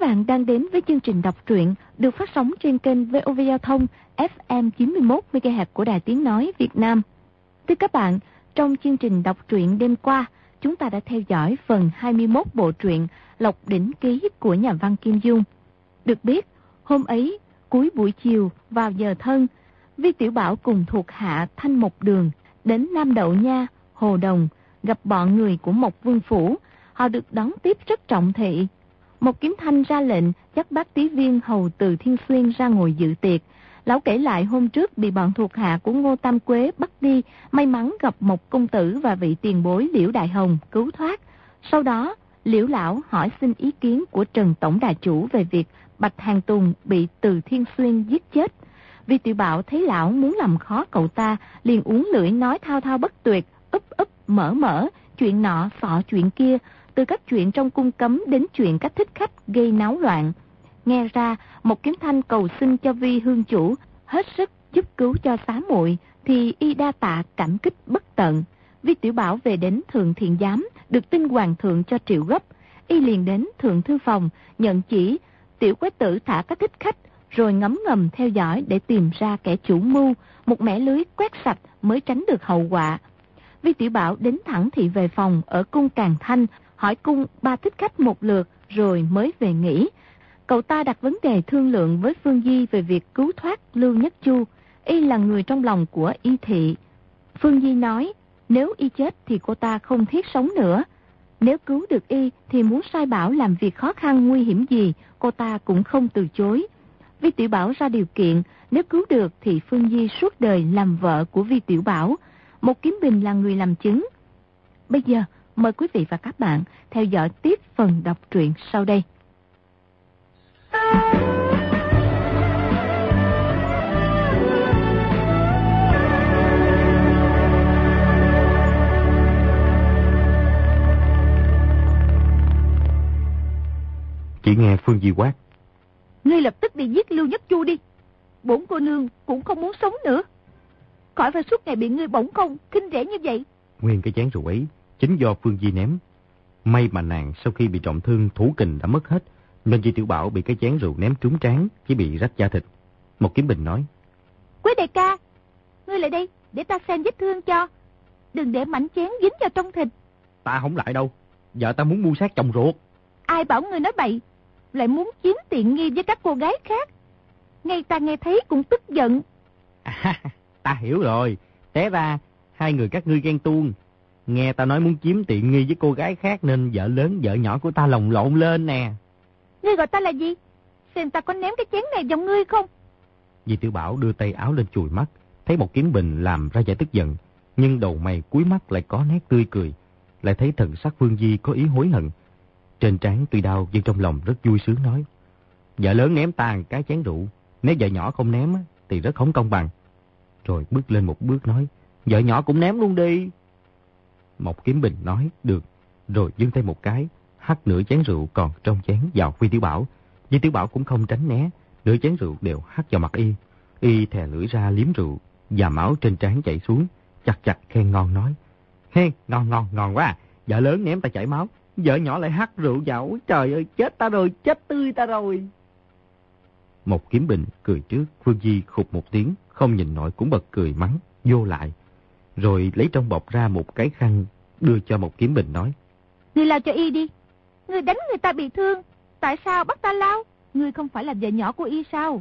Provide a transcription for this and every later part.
bạn đang đến với chương trình đọc truyện được phát sóng trên kênh VOV Giao thông FM 91 MHz của Đài Tiếng Nói Việt Nam. Thưa các bạn, trong chương trình đọc truyện đêm qua, chúng ta đã theo dõi phần 21 bộ truyện Lộc Đỉnh Ký của nhà văn Kim Dung. Được biết, hôm ấy, cuối buổi chiều vào giờ thân, Vi Tiểu Bảo cùng thuộc hạ Thanh Mộc Đường đến Nam Đậu Nha, Hồ Đồng, gặp bọn người của Mộc Vương Phủ. Họ được đón tiếp rất trọng thị. Mộc Kiếm Thanh ra lệnh dắt bác tí viên hầu Từ Thiên Xuyên ra ngồi dự tiệc. Lão kể lại hôm trước bị bọn thuộc hạ của Ngô Tam Quế bắt đi, may mắn gặp Mộc Công Tử và vị tiền bối Liễu Đại Hồng cứu thoát. Sau đó, Liễu Lão hỏi xin ý kiến của Trần Tổng Đà Chủ về việc Bạch Hàng Tùng bị Từ Thiên Xuyên giết chết. Vi Tiểu Bảo thấy lão muốn làm khó cậu ta, liền uống lưỡi nói thao thao bất tuyệt, úp mở, chuyện nọ xọ chuyện kia, từ các chuyện trong cung cấm đến chuyện các thích khách gây náo loạn. Nghe ra, Mộc Kiếm Thanh cầu xin cho Vi Hương Chủ hết sức giúp cứu cho xá muội, thì y đa tạ cảm kích bất tận. Vi Tiểu Bảo về đến Thượng Thiện Giám, được tin hoàng thượng cho triệu gấp. Y liền đến Thượng Thư Phòng, nhận chỉ Tiểu Quái Tử thả các thích khách, rồi ngấm ngầm theo dõi để tìm ra kẻ chủ mưu, một mẻ lưới quét sạch mới tránh được hậu quả. Vi Tiểu Bảo đến thẳng thị về phòng ở cung Càn Thanh, hỏi cung 3 thích khách một lượt rồi mới về nghỉ. Cậu ta đặt vấn đề thương lượng với Phương Di về việc cứu thoát Lưu Nhất Chu. Y là người trong lòng của Y thị. Phương Di nói, nếu Y chết thì cô ta không thiết sống nữa. Nếu cứu được Y thì muốn sai bảo làm việc khó khăn nguy hiểm gì, cô ta cũng không từ chối. Vi Tiểu Bảo ra điều kiện, nếu cứu được thì Phương Di suốt đời làm vợ của Vi Tiểu Bảo. Một Kiếm Bình là người làm chứng. Bây giờ, mời quý vị và các bạn theo dõi tiếp phần đọc truyện sau đây. Chỉ nghe Phương Di quát, Ngươi lập tức đi giết Lưu Nhất Chu đi. Bổn cô nương cũng không muốn sống nữa, khỏi phải suốt ngày bị ngươi bổng công khinh rẻ như vậy. nguyên cái chén rượu ấy chính do Phương Di ném. May mà nàng sau khi bị trọng thương thủ kình đã mất hết, nên Vi Tiểu Bảo bị cái chén rượu ném trúng trán, chỉ bị rách da thịt. Một Kiếm Bình nói, Quế đại ca, ngươi lại đây để ta xem vết thương cho, đừng để mảnh chén dính vào trong thịt. Ta không lại đâu, vợ ta muốn mua xác chồng ruột. Ai bảo ngươi nói bậy, lại muốn chiếm tiện nghi với các cô gái khác. Ngay ta nghe thấy cũng tức giận. Ta hiểu rồi, té ra hai người các ngươi ghen tuông. Nghe ta nói muốn chiếm tiện nghi với cô gái khác nên vợ lớn vợ nhỏ của ta lồng lộn lên nè. Ngươi gọi ta là gì? Xem ta có ném cái chén này vào ngươi không? Vi Tiểu Bảo đưa tay áo lên chùi mắt, thấy một Kiếm Bình làm ra vẻ tức giận, nhưng đầu mày cuối mắt lại có nét tươi cười, lại thấy thần sắc Phương Di có ý hối hận. Trên trán tuy đau nhưng trong lòng rất vui sướng nói, vợ lớn ném ta cái chén rượu, nếu vợ nhỏ không ném thì rất không công bằng. Rồi bước lên một bước nói, vợ nhỏ cũng ném luôn đi. Một Kiếm Bình nói được, rồi giương tay một cái, hắt nửa chén rượu còn trong chén vào Vi Tiểu Bảo. Vi Tiểu Bảo cũng không tránh né, nửa chén rượu đều hắt vào mặt y. Y thè lưỡi ra liếm rượu, và máu trên trán chảy xuống, chặt khen ngon nói, ngon quá, vợ lớn ném ta chảy máu, vợ nhỏ lại hắt rượu vào, trời ơi, chết ta rồi, chết tươi ta rồi. Một Kiếm Bình cười trước, Phương Di khục một tiếng, không nhìn nổi cũng bật cười mắng, vô lại. Rồi lấy trong bọc ra một cái khăn, đưa cho một Kiếm Bình nói, Ngươi lao cho y đi, ngươi đánh người ta bị thương, tại sao bắt ta lao? Ngươi không phải là vợ nhỏ của y sao?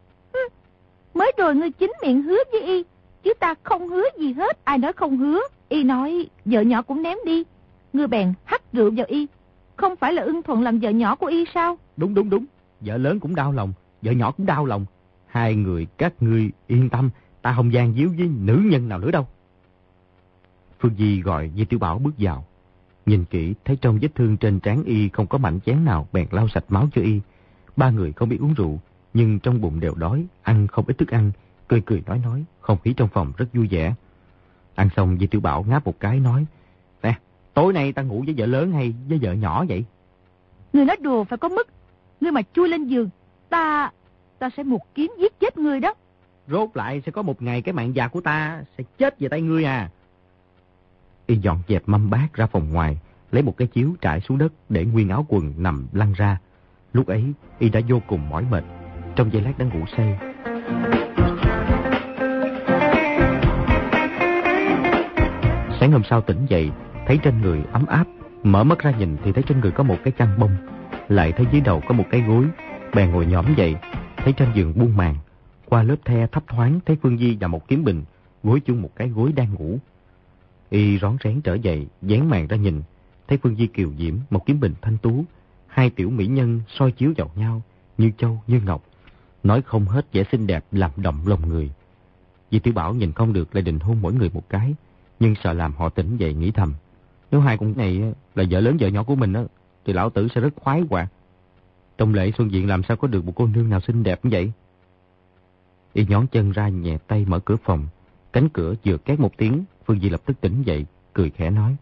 Mới rồi ngươi chính miệng hứa với y, chứ ta không hứa gì hết. Ai nói không hứa? Y nói vợ nhỏ cũng ném đi, ngươi bèn hắt rượu vào y, không phải là ưng thuận làm vợ nhỏ của y sao? Đúng, vợ lớn cũng đau lòng, vợ nhỏ cũng đau lòng. Hai người các ngươi yên tâm, ta không gian díu với nữ nhân nào nữa đâu. Phương Di gọi Vi Tiểu Bảo bước vào, nhìn kỹ thấy trong vết thương trên trán y không có mảnh chén nào, bèn lau sạch máu cho y. Ba người không biết uống rượu, nhưng trong bụng đều đói, ăn không ít thức ăn, cười nói, không khí trong phòng rất vui vẻ. Ăn xong Vi Tiểu Bảo ngáp một cái nói, nè, tối nay ta ngủ với vợ lớn hay với vợ nhỏ vậy? Ngươi nói đùa phải có mức, ngươi mà chui lên giường, ta sẽ một kiếm giết chết ngươi đó. Rốt lại sẽ có một ngày cái mạng già của ta sẽ chết về tay ngươi à. Y dọn dẹp mâm bát ra phòng ngoài, lấy một cái chiếu trải xuống đất để nguyên áo quần nằm lăn ra. Lúc ấy, y đã vô cùng mỏi mệt, trong giây lát đã ngủ say. Sáng hôm sau tỉnh dậy, thấy trên người ấm áp, mở mắt ra nhìn thì thấy trên người có một cái chăn bông, lại thấy dưới đầu có một cái gối, bèn ngồi nhõm dậy, thấy trên giường buông màn, qua lớp the thấp thoáng thấy Phương Di và một kiếm bình gối chung một cái gối đang ngủ. Y rón rén trở dậy, dán màn ra nhìn, thấy Phương Di kiều diễm, một kiếm bình thanh tú, hai tiểu mỹ nhân soi chiếu vào nhau như châu như ngọc, nói không hết vẻ xinh đẹp làm động lòng người. Di Tiểu Bảo nhìn không được lại định hôn mỗi người một cái, nhưng sợ làm họ tỉnh dậy nghĩ thầm, nếu hai con này là vợ lớn vợ nhỏ của mình thì lão tử sẽ rất khoái hoạt. Trong lễ xuân viện làm sao có được một cô nương nào xinh đẹp như vậy? Y nhón chân ra nhẹ tay mở cửa phòng, cánh cửa vừa két một tiếng, Phương Di lập tức tỉnh dậy, cười khẽ nói: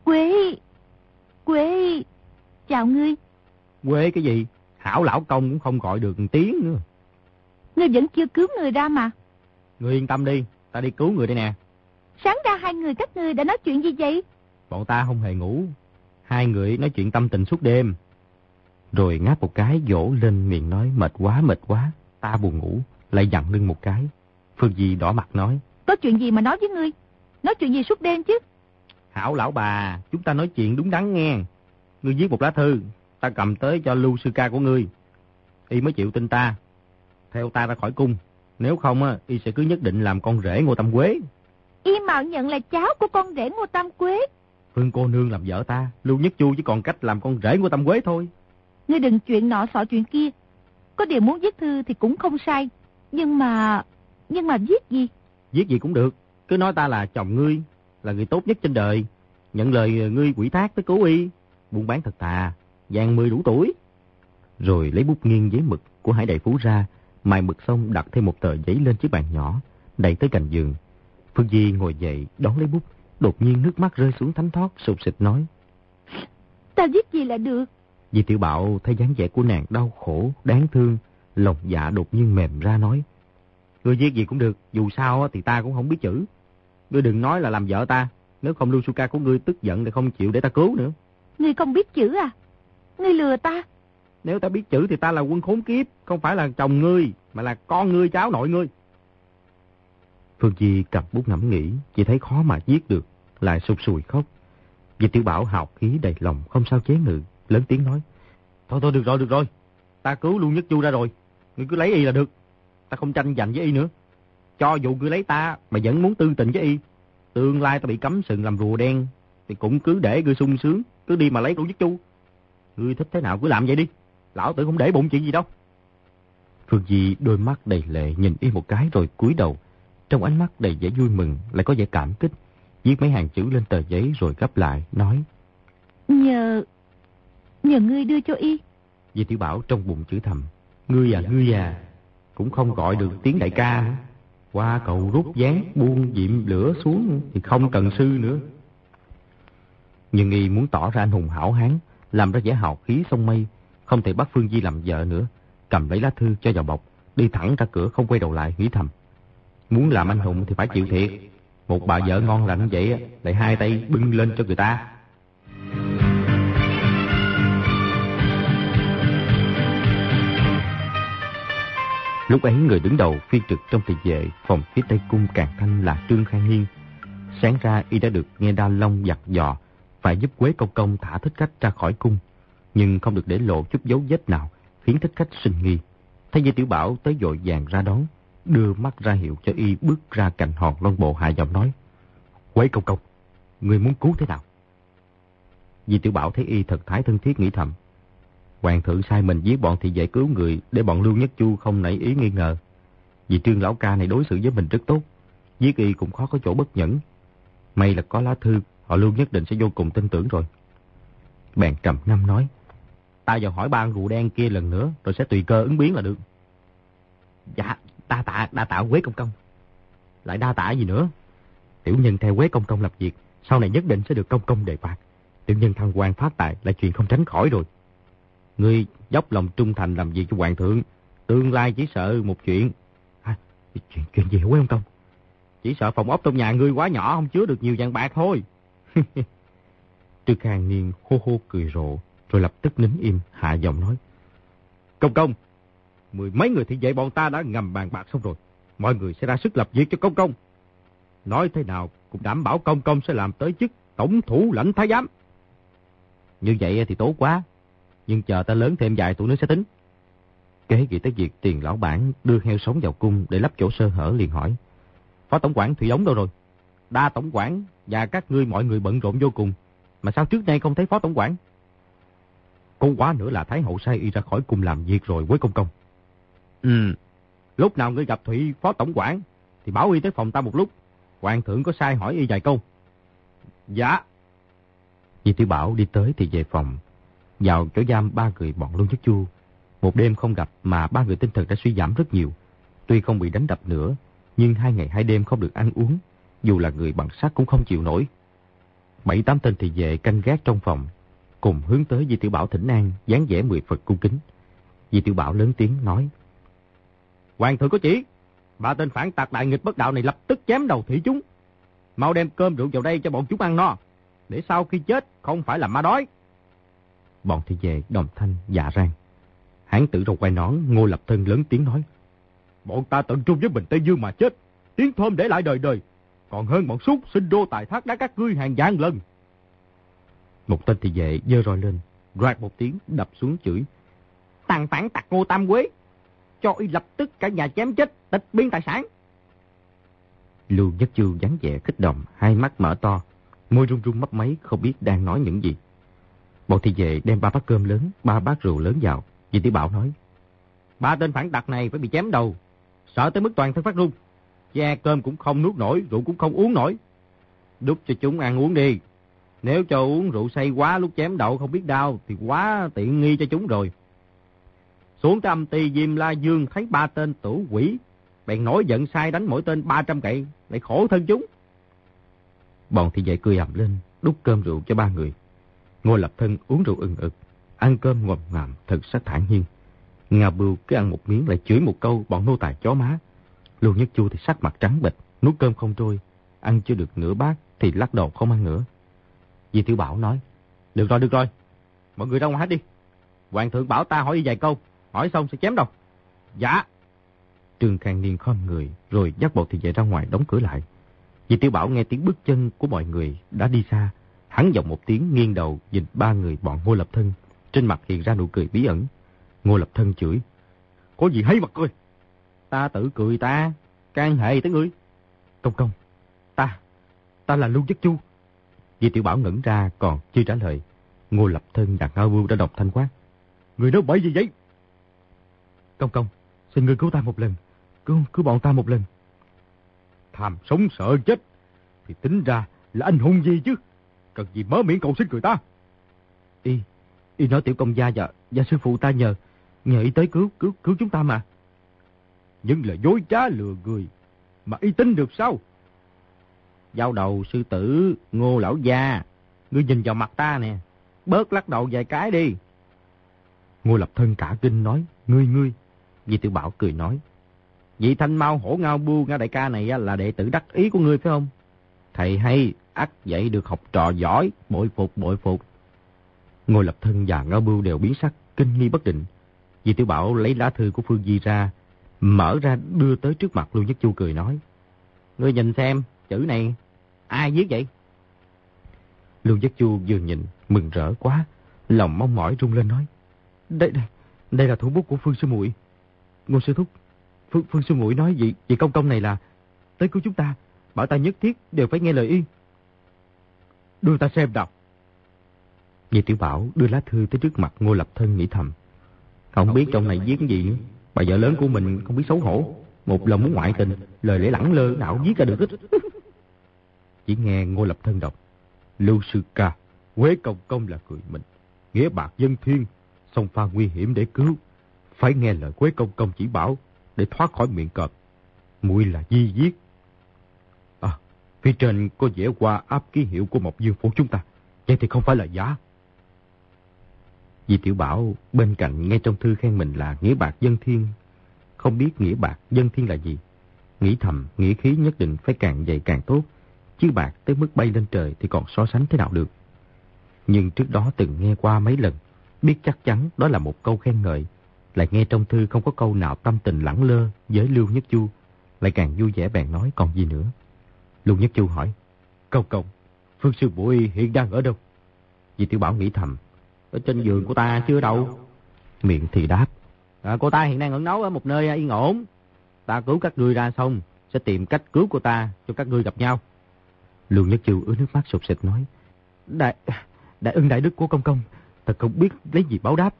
Quế, chào ngươi. Quế cái gì? Hảo lão công cũng không gọi được một tiếng nữa. Ngươi vẫn chưa cứu người ra mà. Ngươi yên tâm đi, ta đi cứu người đây nè. Sáng ra hai người các ngươi đã nói chuyện gì vậy? Bọn ta không hề ngủ, hai người nói chuyện tâm tình suốt đêm. Rồi ngáp một cái vỗ lên miệng nói: mệt quá, ta buồn ngủ, lại dặn lưng một cái. Phương Di đỏ mặt nói: Có chuyện gì mà nói với ngươi? Nói chuyện gì suốt đêm chứ? Hảo lão bà, chúng ta nói chuyện đúng đắn nghe. Ngươi viết một lá thư, ta cầm tới cho Lưu sư ca của ngươi, y mới chịu tin ta, theo ta ra khỏi cung. Nếu không y sẽ cứ nhất định làm con rể Ngô Tam Quế. Y mạo nhận là cháu của con rể Ngô Tam Quế. Phương cô nương làm vợ ta, Lưu Nhất Chu chỉ còn cách làm con rể Ngô Tam Quế thôi. Ngươi đừng chuyện nọ xọ chuyện kia. Có điều muốn viết thư thì cũng không sai. Nhưng mà viết gì? Viết gì cũng được, cứ nói ta là chồng ngươi, là người tốt nhất trên đời, nhận lời ngươi quỷ thác tới cứu y, buôn bán thật thà, vàng 10 đủ tuổi. Rồi lấy bút nghiêng giấy mực của Hải Đại Phú ra, mài mực xong đặt thêm một tờ giấy lên chiếc bàn nhỏ, đẩy tới cạnh giường. Phương Di ngồi dậy đón lấy bút, đột nhiên nước mắt rơi xuống thánh thót, sụt sịt nói: Ta viết gì là được? Di Tiểu Bảo thấy dáng vẻ của nàng đau khổ, đáng thương, lòng dạ đột nhiên mềm ra nói: Ngươi viết gì cũng được, dù sao thì ta cũng không biết chữ. Ngươi đừng nói là làm vợ ta, nếu không Lưu Su Ca của ngươi tức giận thì không chịu để ta cứu nữa. Ngươi không biết chữ à? Ngươi lừa ta. Nếu ta biết chữ thì ta là quân khốn kiếp, không phải là chồng ngươi, mà là con ngươi, cháu nội ngươi. Phương Di cầm bút ngẫm nghĩ, chỉ thấy khó mà viết được, lại sụt sùi khóc. Di Tiểu Bảo hào khí đầy lòng, không sao chế ngự, lớn tiếng nói: Thôi được rồi, ta cứu Lưu Nhất Chu ra rồi, ngươi cứ lấy y là được, ta không tranh giành với y nữa. Cho dù ngươi lấy ta mà vẫn muốn tư tình với y, tương lai ta bị cấm sừng làm rùa đen thì cũng cứ để ngươi sung sướng, cứ đi mà lấy Lưu Nhất Chu. Ngươi thích thế nào cứ làm vậy đi, lão tử không để bụng chuyện gì đâu. Phương Di đôi mắt đầy lệ nhìn y một cái rồi cúi đầu, trong ánh mắt đầy vẻ vui mừng lại có vẻ cảm kích, viết mấy hàng chữ lên tờ giấy rồi gấp lại nói: Nhờ ngươi đưa cho y. Di Tiểu Bảo trong bụng chửi thầm: Ngươi à, cũng không gọi được tiếng đại ca nữa. Qua cầu rút gián buông diệm lửa xuống thì không cần sư nữa. Nhưng y muốn tỏ ra anh hùng hảo hán, làm ra vẻ hào khí sông mây, không thể bắt Phương Di làm vợ nữa, cầm lấy lá thư cho vào bọc, đi thẳng ra cửa không quay đầu lại, nghĩ thầm: Muốn làm anh hùng thì phải chịu thiệt. Một bà vợ ngon lành vậy lại hai tay bưng lên cho người ta. Lúc ấy người đứng đầu phiên trực trong thị vệ phòng phía tây cung Càn Thanh là Trương Khang Niên. Sáng ra y đã được nghe Đa Long dặn dò phải giúp Quế Công Công thả Thích Khách ra khỏi cung, nhưng không được để lộ chút dấu vết nào khiến Thích Khách sinh nghi. Thấy Di Tiểu Bảo tới vội vàng ra đón, đưa mắt ra hiệu cho y bước ra cạnh hòn Long Bộ, hạ giọng nói: Quế Công Công, người muốn cứu thế nào? Di Tiểu Bảo thấy y thật thái thân thiết, nghĩ thầm: Hoàng thượng sai mình giết bọn thị vệ cứu người để bọn Lưu Nhất Chu không nảy ý nghi ngờ. Vì Trương lão ca này đối xử với mình rất tốt, giết y cũng khó có chỗ bất nhẫn. May là có lá thư, họ Lưu nhất định sẽ vô cùng tin tưởng rồi. Bèn trầm ngâm nói: Ta vào hỏi ba rùa đen kia lần nữa, rồi sẽ tùy cơ ứng biến là được. Dạ, đa tạ Quế Công Công. Lại đa tạ gì nữa? Tiểu nhân theo Quế Công Công làm việc, sau này nhất định sẽ được công công đề bạt. Tiểu nhân thăng quan phát tài là chuyện không tránh khỏi rồi. Ngươi dốc lòng trung thành làm việc cho hoàng thượng, tương lai chỉ sợ một chuyện. Chuyện gì hả Quế Công Công? Chỉ sợ phòng ốc trong nhà ngươi quá nhỏ, không chứa được nhiều vàng bạc thôi. Trương Khang Niên hô hô cười rộ, rồi lập tức nín im, hạ giọng nói: Công công, 10 mấy người thị vệ bọn ta đã ngầm bàn bạc xong rồi. Mọi người sẽ ra sức lập việc cho công công. Nói thế nào cũng đảm bảo công công sẽ làm tới chức tổng thủ lãnh thái giám. Như vậy thì tốt quá. Nhưng chờ ta lớn thêm vài tuổi nữa sẽ tính. Kế nghĩ tới việc Tiền lão bản đưa heo sống vào cung để lấp chỗ sơ hở liền hỏi. Phó tổng quản Thủy Ống đâu rồi? Đa tổng quản và các ngươi mọi người bận rộn vô cùng. Mà sao trước nay không thấy phó tổng quản? Có quá nữa là Thái hậu sai y ra khỏi cung làm việc rồi với công công. Lúc nào ngươi gặp Thủy phó tổng quản thì bảo y tới phòng ta một lúc. Hoàng thượng có sai hỏi y vài câu. Dạ. Di Tiểu Bảo đi tới thì về phòng, vào chỗ giam 3 người bọn Lưu Nhất Chu. Một đêm không gặp mà 3 người tinh thần đã suy giảm rất nhiều. Tuy không bị đánh đập nữa, nhưng 2 ngày 2 đêm không được ăn uống, dù là người bằng sắt cũng không chịu nổi. 7-8 tên thị vệ canh gác trong phòng, cùng hướng tới Di Tiểu Bảo thỉnh an, dáng vẻ 10 Phật cung kính. Di Tiểu Bảo lớn tiếng nói: Hoàng thượng có chỉ, 3 tên phản tặc đại nghịch bất đạo này lập tức chém đầu thị chúng. Mau đem cơm rượu vào đây cho bọn chúng ăn no, để sau khi chết không phải là ma đói. Bọn thị vệ đồng thanh dạ rang. Hán tử râu quai nón Ngô Lập Thân lớn tiếng nói: Bọn ta tận trung với Bình Tây Dương mà chết, tiếng thơm để lại đời đời, còn hơn bọn súc sinh đô tài thác đá các ngươi hàng vạn lần. Một tên thị vệ giơ roi lên, roạt một tiếng đập xuống chửi: Thằng phản tặc Ngô Tam Quế, cho y lập tức cả nhà chém chết, tịch biên tài sản. Lưu Nhất Chu dáng vẻ kích động, hai mắt mở to, môi run run mấp máy, không biết đang nói những gì. Bọn thị vệ đem 3 bát cơm lớn, 3 bát rượu lớn vào. Di Tiểu Bảo nói: 3 tên phản tặc này phải bị chém đầu, sợ tới mức toàn thân phát run. Cha cơm cũng không nuốt nổi, rượu cũng không uống nổi. Đút cho chúng ăn uống đi. Nếu cho uống rượu say quá lúc chém đầu không biết đau thì quá tiện nghi cho chúng rồi. Xuống tới âm ty Diêm La Dương thấy 3 tên tử quỷ, bèn nổi giận sai đánh mỗi tên 300 cậy, lại khổ thân chúng. Bọn thị vệ cười ầm lên, đút cơm rượu cho 3 người. Ngô Lập Thân uống rượu ừng ực, ăn cơm ngồm ngàm, thật sắc thản nhiên. Ngà Bưu cứ ăn một miếng lại chửi một câu bọn nô tài chó má. Lưu Nhất Chu thì sắc mặt trắng bệch, nuốt cơm không trôi, ăn chưa được nửa bát thì lắc đầu không ăn nữa. Di Tiểu Bảo nói: Được rồi, mọi người ra ngoài hết đi. Hoàng thượng bảo ta hỏi y vài câu, hỏi xong sẽ chém đầu. Dạ. Trương Khang Niên khom người rồi dắt bọn thị vệ ra ngoài đóng cửa lại. Di Tiểu Bảo nghe tiếng bước chân của mọi người đã đi xa, hắn giọng một tiếng nghiêng đầu nhìn 3 người bọn Ngô Lập Thân, trên mặt hiện ra nụ cười bí ẩn. Ngô Lập Thân chửi: Có gì hay mặt coi. Ta tự cười ta, can hệ tới ngươi. Công, ta là Lưu Nhất Chu. Di Tiểu Bảo ngẩn ra còn chưa trả lời. Ngô Lập Thân và Ngao Bưu đã đọc thanh quát: Người nói bậy gì vậy? Công, xin ngươi cứu ta một lần, cứu bọn ta một lần. Tham sống sợ chết thì tính ra là anh hùng gì chứ, cần gì mở miệng cầu xin người ta. Y nói tiểu công gia và sư phụ ta nhờ y tới cứu chúng ta mà. Nhưng là dối trá lừa người mà y tin được sao? Giao đầu sư tử Ngô lão gia, ngươi nhìn vào mặt ta nè, bớt lắc đầu vài cái đi. Ngô Lập Thân cả kinh nói: Ngươi. Di Tiểu Bảo cười nói: Vị Thanh Mao Hổ Ngao Bưu Ngao đại ca này là đệ tử đắc ý của ngươi phải không? Thầy hay, ắt dạy được học trò giỏi, bội phục. Ngô Lập Thân và Ngao Bưu đều biến sắc, kinh nghi bất định. Di Tiểu Bảo lấy lá thư của Phương Di ra, mở ra đưa tới trước mặt Lưu Nhất Chu cười nói: Ngươi nhìn xem, chữ này ai viết vậy? Lưu Nhất Chu vừa nhìn mừng rỡ quá, lòng mong mỏi rung lên nói: Đây là thủ bút của Phương sư muội. Ngô sư thúc, Phương sư muội nói vị công này là tới cứu chúng ta, bảo ta nhất thiết đều phải nghe lời y. Đưa ta xem nào. Di Tiểu Bảo đưa lá thư tới trước mặt Ngô Lập Thân nghĩ thầm: Không biết trong này viết cái gì nữa. Bà vợ lớn của mình không biết xấu hổ, một lòng muốn ngoại tình, lời lẽ lẳng lơ nào viết ra được ít. Chỉ nghe Ngô Lập Thân đọc: Lưu sư ca, Quế công là người mình, nghĩa bạc dân thiên, song pha nguy hiểm để cứu, phải nghe lời Quế công chỉ bảo để thoát khỏi miệng cọp. Muội là Di viết. Phía trên có vẽ qua áp ký hiệu của Mộc Dương phủ chúng ta, vậy thì không phải là giả. Di Tiểu Bảo bên cạnh nghe trong thư khen mình là nghĩa bạc dân thiên, không biết nghĩa bạc dân thiên là gì, nghĩ thầm nghĩa khí nhất định phải càng dày càng tốt, chứ bạc tới mức bay lên trời thì còn so sánh thế nào được. Nhưng trước đó từng nghe qua mấy lần, biết chắc chắn đó là một câu khen ngợi, Lại nghe trong thư không có câu nào tâm tình lẳng lơ với Lưu Nhất Chu, lại càng vui vẻ bèn nói còn gì nữa. Lưu Nhất Chu hỏi, Công, Phương sư muội hiện đang ở đâu? Di Tiểu Bảo nghĩ thầm, ở trên giường của ta chứ ở đâu. Miệng thì đáp, cô ta hiện đang ẩn náu ở một nơi yên ổn. Ta cứu các ngươi ra xong, sẽ tìm cách cứu cô ta cho các ngươi gặp nhau. Lưu Nhất Chu ứa nước mắt sụt sịt nói, Đại ân đại đức của công, thật không biết lấy gì báo đáp.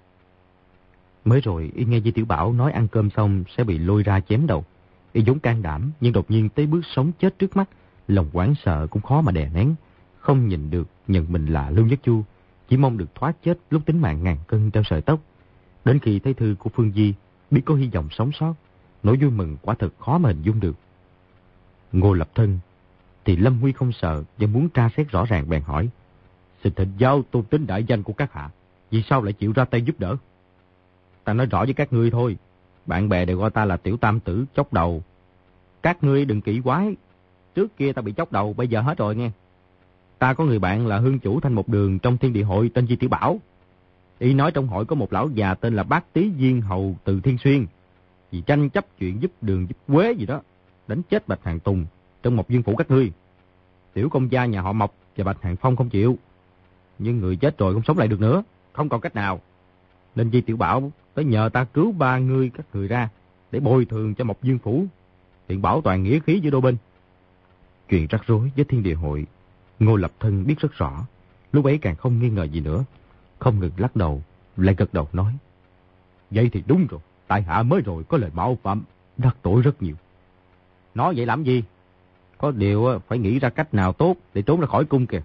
Mới rồi y nghe Di Tiểu Bảo nói ăn cơm xong sẽ bị lôi ra chém đầu. Y vốn can đảm, nhưng đột nhiên tới bước sống chết trước mắt, lòng hoảng sợ cũng khó mà đè nén. Không nhìn được nhận mình là Lưu Nhất Chu, chỉ mong được thoát chết lúc tính mạng ngàn cân treo sợi tóc. Đến khi thấy thư của Phương Di, biết có hy vọng sống sót, nỗi vui mừng quả thật khó mà hình dung được. Ngô Lập Thân thì Lâm Huy không sợ và muốn tra xét rõ ràng bèn hỏi, xin thỉnh giáo tôn tính đại danh của các hạ, vì sao lại chịu ra tay giúp đỡ? Ta nói rõ với các ngươi thôi, bạn bè đều gọi ta là Tiểu Tam Tử chốc đầu. Các ngươi đừng kỹ quái, trước kia ta bị chốc đầu, bây giờ hết rồi nghe. Ta có người bạn là hương chủ Thanh Một Đường trong Thiên Địa Hội tên Di Tiểu Bảo. Y nói trong hội có một lão già tên là Bác Tý Viên Hầu từ Thiên Xuyên, vì tranh chấp chuyện giúp đường giúp quế gì đó, đánh chết Bạch Hàng Tùng trong Mộc Dương Phủ các ngươi. Tiểu công gia nhà họ Mộc và Bạch Hàng Phong không chịu, nhưng người chết rồi không sống lại được nữa, không còn cách nào, nên Di Tiểu Bảo tới nhờ ta cứu ba ngươi các người ra để bồi thường cho Mộc Dương Phủ, tiện bảo toàn nghĩa khí giữa đôi bên. Chuyện rắc rối với Thiên Địa Hội, Ngô Lập Thân biết rất rõ, lúc ấy càng không nghi ngờ gì nữa, không ngừng lắc đầu, lại gật đầu nói, vậy thì đúng rồi, tại hạ mới rồi có lời mạo phạm, đắc tội rất nhiều. Nói vậy làm gì? Có điều phải nghĩ ra cách nào tốt để trốn ra khỏi cung kìa.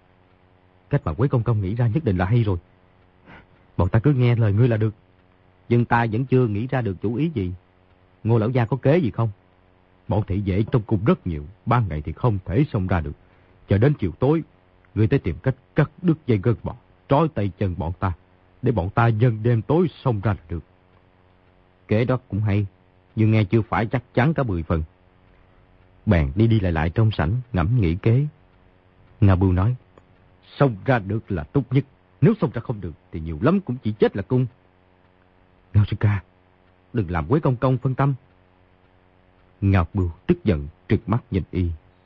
Cách mà Quế Công nghĩ ra nhất định là hay rồi. Bọn ta cứ nghe lời ngươi là được. Nhưng ta vẫn chưa nghĩ ra được chủ ý gì. Ngô lão gia có kế gì không? Bọn thị vệ trong cung rất nhiều, ban ngày thì không thể xông ra được. Chờ đến chiều tối, ngươi tới tìm cách cắt đứt dây gân bọn, trói tay chân bọn ta, để bọn ta dần đêm tối xông ra là được. Kế đó cũng hay, nhưng nghe chưa phải chắc chắn cả 10 phần. Bèn đi lại trong sảnh ngẫm nghĩ kế. Nga Bưu nói, xông ra được là tốt nhất, nếu xông ra không được thì nhiều lắm cũng chỉ chết là cung. Ngao sư ca, đừng làm Quế Công phân tâm. Ngao Bưu tức giận trừng mắt nhìn y.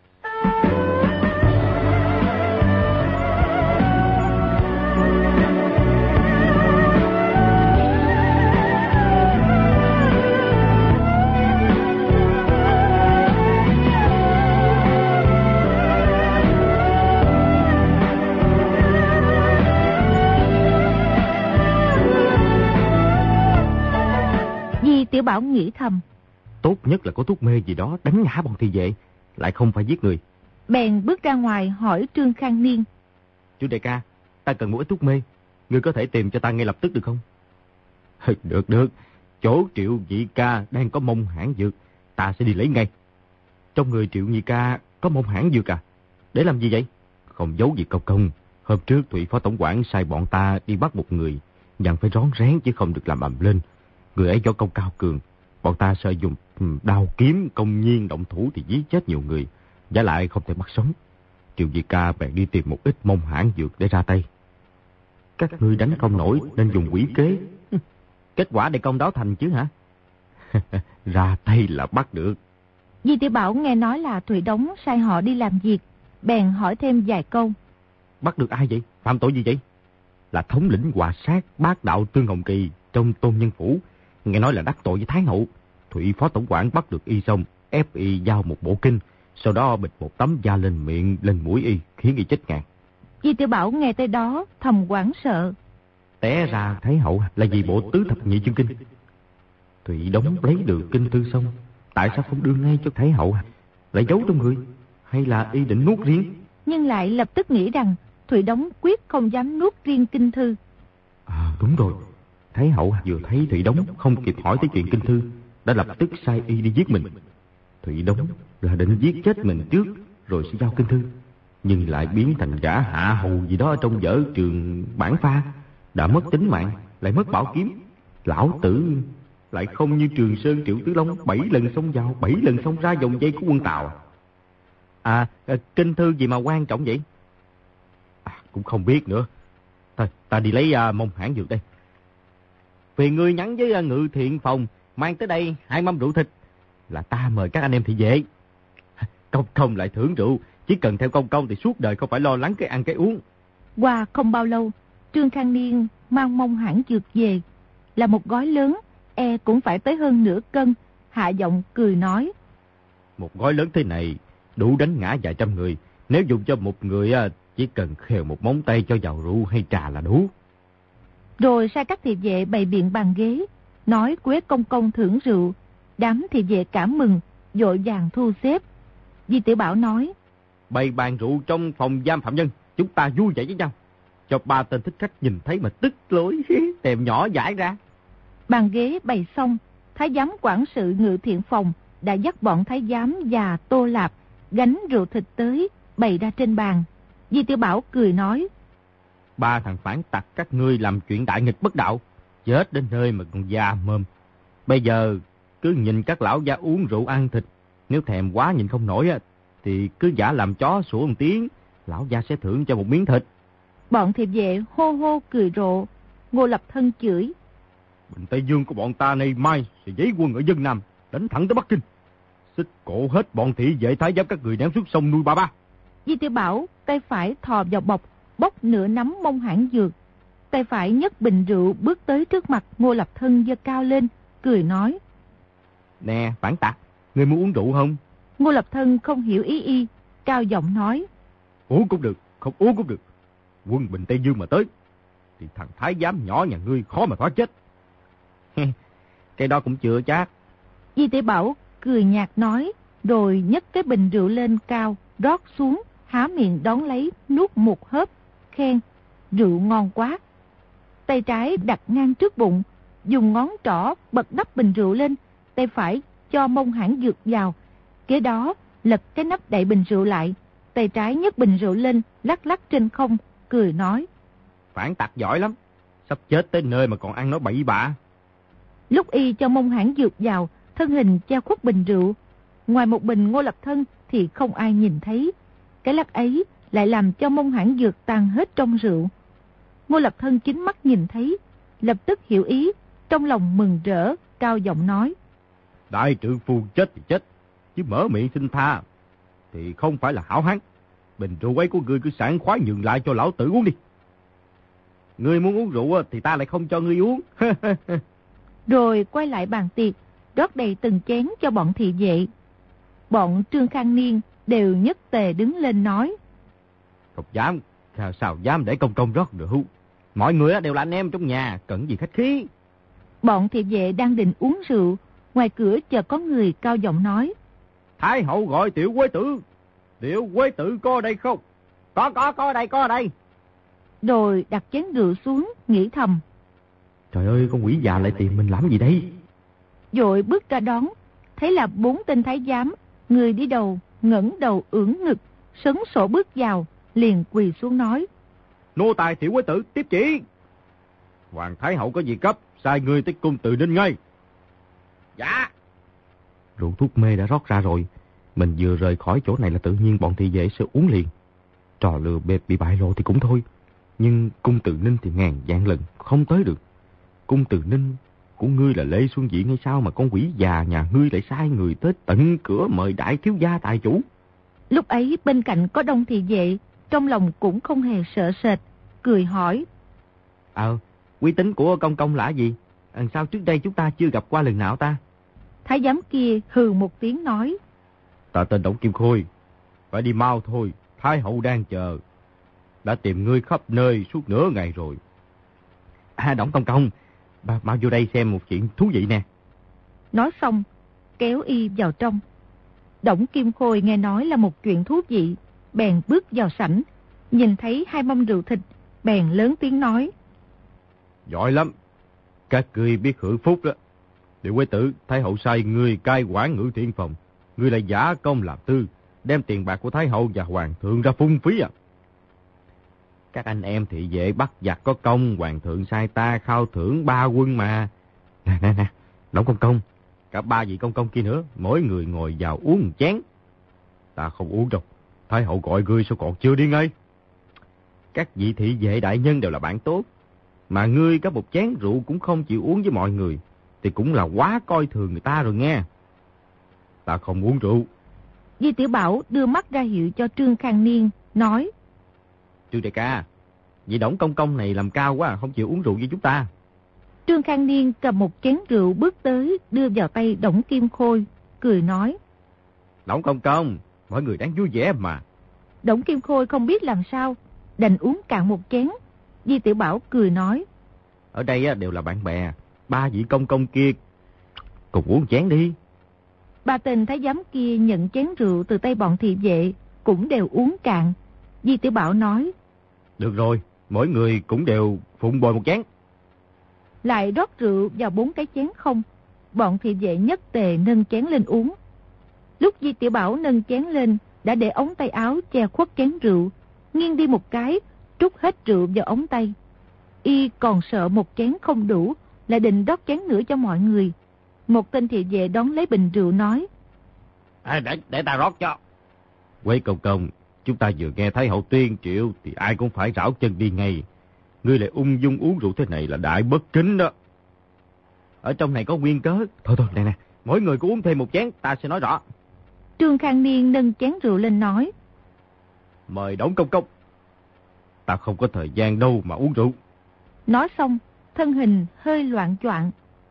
Tiểu Bảo nghĩ thầm, tốt nhất là có thuốc mê gì đó đánh ngã bọn thị vệ, lại không phải giết người. Bèn bước ra ngoài hỏi Trương Khang Niên, Chú đại ca, ta cần một ít thuốc mê, ngươi có thể tìm cho ta ngay lập tức được không? Được, chỗ Triệu Nhị ca đang có mông hãn dược, ta sẽ đi lấy ngay. Trong người Triệu Nhị ca có mông hãn dược à? Để làm gì vậy? Không giấu gì công, hôm trước Thụy Phó Tổng quản sai bọn ta đi bắt một người, dặn phải rón rén chứ không được làm ầm lên. Người ấy võ công cao cường, bọn ta sợ dùng đao kiếm công nhiên động thủ thì giết chết nhiều người, giả lại không thể bắt sống. Triệu Nhị ca bèn đi tìm một ít mông hãn dược để ra tay. Các ngươi đánh không nổi nên dùng quỷ kế. Kết quả để công đáo thành chứ hả? Ra tay là bắt được. Di Tiểu Bảo nghe nói là Thụy Đống sai họ đi làm việc, bèn hỏi thêm vài câu. Bắt được ai vậy? Phạm tội gì vậy? Là thống lĩnh Hòa Sát bác đạo Tương Hồng Kỳ trong Tôn Nhân Phủ, nghe nói là đắc tội với Thái Hậu. Thụy Phó Tổng quản bắt được y xong, ép y giao một bộ kinh, sau đó bịt một tấm da lên miệng, lên mũi y, khiến y chết ngạt. Di Tiểu Bảo nghe tới đó thầm hoảng sợ. Té ra Thái Hậu là vì bộ tứ thập nhị chương kinh. Thụy Đống lấy được kinh thư xong, tại sao không đưa ngay cho Thái Hậu, lại giấu trong người, hay là y định nuốt riêng? Nhưng lại lập tức nghĩ rằng Thụy Đống quyết không dám nuốt riêng kinh thư. Đúng rồi, Thái Hậu vừa thấy Thụy Đống không kịp hỏi tới chuyện kinh thư, đã lập tức sai y đi giết mình. Thụy Đống là định giết chết mình trước, rồi sẽ giao kinh thư, nhưng lại biến thành gã hạ hầu gì đó trong vở Trường Bản Pha, đã mất tính mạng, lại mất bảo kiếm. Lão tử lại không như Trường Sơn Triệu Tứ Long 7 lần xông vào, 7 lần xông ra vòng dây của quân Tào. Kinh thư gì mà quan trọng vậy? Cũng không biết nữa. Thôi, ta đi lấy mông hãn dược đây. Phiền ngươi nhắn với Ngự Thiện phòng mang tới đây 2 mâm rượu thịt, là ta mời các anh em thị vệ. Công công lại thưởng rượu, chỉ cần theo công công thì suốt đời không phải lo lắng cái ăn cái uống. Qua không bao lâu, Trương Khang Niên mang mông hãng dược về, là một gói lớn, cũng phải tới hơn nửa cân. Hạ giọng cười nói: Một gói lớn thế này đủ đánh ngã vài trăm người, nếu dùng cho một người chỉ cần khều một móng tay cho vào rượu hay trà là đủ. Rồi sai các thị vệ bày biện bàn ghế, nói Quế công công thưởng rượu. Đám thị vệ cảm mừng, vội vàng thu xếp. Di Tiểu Bảo nói: Bày bàn rượu trong phòng giam phạm nhân, chúng ta vui vẻ với nhau, cho 3 tên thích khách nhìn thấy mà tức lối tèm nhỏ giải ra. Bàn ghế bày xong, thái giám quản sự Ngự Thiện phòng đã dắt bọn thái giám và Tô Lạp gánh rượu thịt tới, bày ra trên bàn. Di Tiểu Bảo cười nói: 3 thằng phản tặc các ngươi làm chuyện đại nghịch bất đạo, chết đến nơi mà còn già mồm. Bây giờ cứ nhìn các lão gia uống rượu ăn thịt, nếu thèm quá nhìn không nổi thì cứ giả làm chó sủa một tiếng, lão gia sẽ thưởng cho một miếng thịt. Bọn thị vệ hô hô cười rộ. Ngô Lập Thân chửi: Bình Tây Dương của bọn ta nay mai sẽ giấy quân ở dân Nam, đánh thẳng tới Bắc Kinh, xích cổ hết bọn thị vệ thái giám các người ném xuống sông nuôi ba ba. Di Tiểu Bảo tay phải thò vào bọc, bóc nửa nắm mông hãng dược, tay phải nhấc bình rượu bước tới trước mặt Ngô Lập Thân giơ cao lên, cười nói: Nè phản tặc, ngươi muốn uống rượu không? Ngô Lập Thân không hiểu ý y, cao giọng nói: Uống cũng được, không uống cũng được. Quân Bình Tây Dương mà tới thì thằng thái giám nhỏ nhà ngươi khó mà thoát chết. Cái đó cũng chưa chắc. Di Tiểu Bảo cười nhạt nói, rồi nhấc cái bình rượu lên cao, rót xuống, há miệng đón lấy, nuốt một hớp, khen: Rượu ngon quá. Tay trái đặt ngang trước bụng, dùng ngón trỏ bật đắp bình rượu lên, tay phải cho mông hãng dược vào, kế đó lật cái nắp đậy bình rượu lại, tay trái nhấc bình rượu lên, lắc lắc trên không, cười nói: Phản tặc giỏi lắm, sắp chết tới nơi mà còn ăn nói bậy bạ. Lúc y cho mông hãng dược vào, thân hình che khuất bình rượu, ngoài một bình Ngô Lập Thân thì không ai nhìn thấy. Cái lắc ấy lại làm cho mông hãng dược tan hết trong rượu. Ngô Lập Thân chính mắt nhìn thấy, lập tức hiểu ý, trong lòng mừng rỡ, cao giọng nói: Đại trượng phu chết thì chết, chứ mở miệng xin tha thì không phải là hảo hán. Bình rượu ấy của ngươi cứ sảng khoái nhường lại cho lão tử uống đi. Ngươi muốn uống rượu thì ta lại không cho ngươi uống. Rồi quay lại bàn tiệc, rót đầy từng chén cho bọn thị vệ. Bọn Trương Khang Niên đều nhất tề đứng lên nói: Không dám, sao dám để công công rót rượu. Mọi người đều là anh em trong nhà, cần gì khách khí. Bọn thị vệ đang định uống rượu, ngoài cửa chợt có người cao giọng nói: Thái hậu gọi Tiểu Quế Tử. Tiểu Quế Tử có ở đây không? Có ở đây. Rồi đặt chén rượu xuống, nghĩ thầm: Trời ơi, con quỷ già lại tìm mình làm gì đấy? Vội bước ra đón, thấy là 4 tên thái giám, người đi đầu ngẩng đầu ưỡn ngực, sấn sổ bước vào, liền quỳ xuống nói: Nô tài Tiểu Quế Tử tiếp chỉ. Hoàng thái hậu có gì cấp, sai người tới cung Từ Ninh ngay. Dạ. Rượu thuốc mê đã rót ra rồi, mình vừa rời khỏi chỗ này là tự nhiên bọn thị vệ sẽ uống liền. Trò lừa bịp bị bại lộ thì cũng thôi, nhưng cung Từ Ninh thì ngàn vạn lần không tới được. Cung Từ Ninh của ngươi là Lê Xuân Diện hay sao mà con quỷ già nhà ngươi lại sai người tới tận cửa mời đại thiếu gia tài chủ? Lúc ấy bên cạnh có đông thị vệ, trong lòng cũng không hề sợ sệt, cười hỏi: Uy tín của công công là gì? Sao trước đây chúng ta chưa gặp qua lần nào ta? Thái giám kia hừ một tiếng nói: Ta tên Đổng Kim Khôi, phải đi mau thôi, Thái hậu đang chờ. Đã tìm ngươi khắp nơi suốt nửa ngày rồi. Đổng công công, mau vô đây xem một chuyện thú vị nè. Nói xong, kéo y vào trong. Đổng Kim Khôi nghe nói là một chuyện thú vị, bèn bước vào sảnh, nhìn thấy 2 mâm rượu thịt, bèn lớn tiếng nói: Giỏi lắm, các ngươi biết hưởng phúc đó. Tiểu Quế Tử, Thái hậu sai ngươi cai quản Ngự Thiện phòng, ngươi lại giả công làm tư, đem tiền bạc của Thái hậu và hoàng thượng ra phung phí à? Các anh em thị vệ bắt giặc có công, hoàng thượng sai ta khao thưởng 3 quân mà. Nè, Đổng công công, cả 3 vị công công kia nữa, mỗi người ngồi vào uống một chén. Ta không uống đâu, Thái hậu gọi ngươi sao còn chưa đi ngay? Các vị thị vệ đại nhân đều là bạn tốt, Mà ngươi có một chén rượu cũng không chịu uống với mọi người, thì cũng là quá coi thường người ta rồi nghe. Ta không uống rượu. Di Tiểu Bảo đưa mắt ra hiệu cho Trương Khang Niên, nói. Trương đại ca, vị Đổng công công này làm cao quá, không chịu uống rượu với chúng ta. Trương Khang Niên cầm một chén rượu bước tới, đưa vào tay Đổng Kim Khôi, cười nói. Đổng công công, mọi người đang vui vẻ mà. Đổng Kim Khôi không biết làm sao, đành uống cạn một chén. Di Tiểu Bảo cười nói. Ở đây đều là bạn bè, ba vị công công kia cùng uống chén đi. Ba tên thái giám kia nhận chén rượu từ tay bọn thị vệ, cũng đều uống cạn. Di Tiểu Bảo nói. Được rồi, mỗi người cũng đều phụng bồi một chén. Lại rót rượu vào 4 cái chén không. Bọn thị vệ nhất tề nâng chén lên uống. Lúc Di Tiểu Bảo nâng chén lên, đã để ống tay áo che khuất chén rượu, nghiêng đi một cái, trút hết rượu vào ống tay. Y còn sợ một chén không đủ, lại định rót chén nữa cho mọi người. Một tên thị vệ đón lấy bình rượu nói. Để ta rót cho. Quế công công, chúng ta vừa nghe Thái hậu tuyên triệu thì ai cũng phải rảo chân đi ngay. Ngươi lại ung dung uống rượu thế này là đại bất kính đó. Ở trong này có nguyên cớ. Thôi nè, mỗi người cứ uống thêm một chén, ta sẽ nói rõ. Trương Khang Niên nâng chén rượu lên nói. Mời Đổng công công. Ta không có thời gian đâu mà uống rượu. Nói xong, thân hình hơi loạn choạng.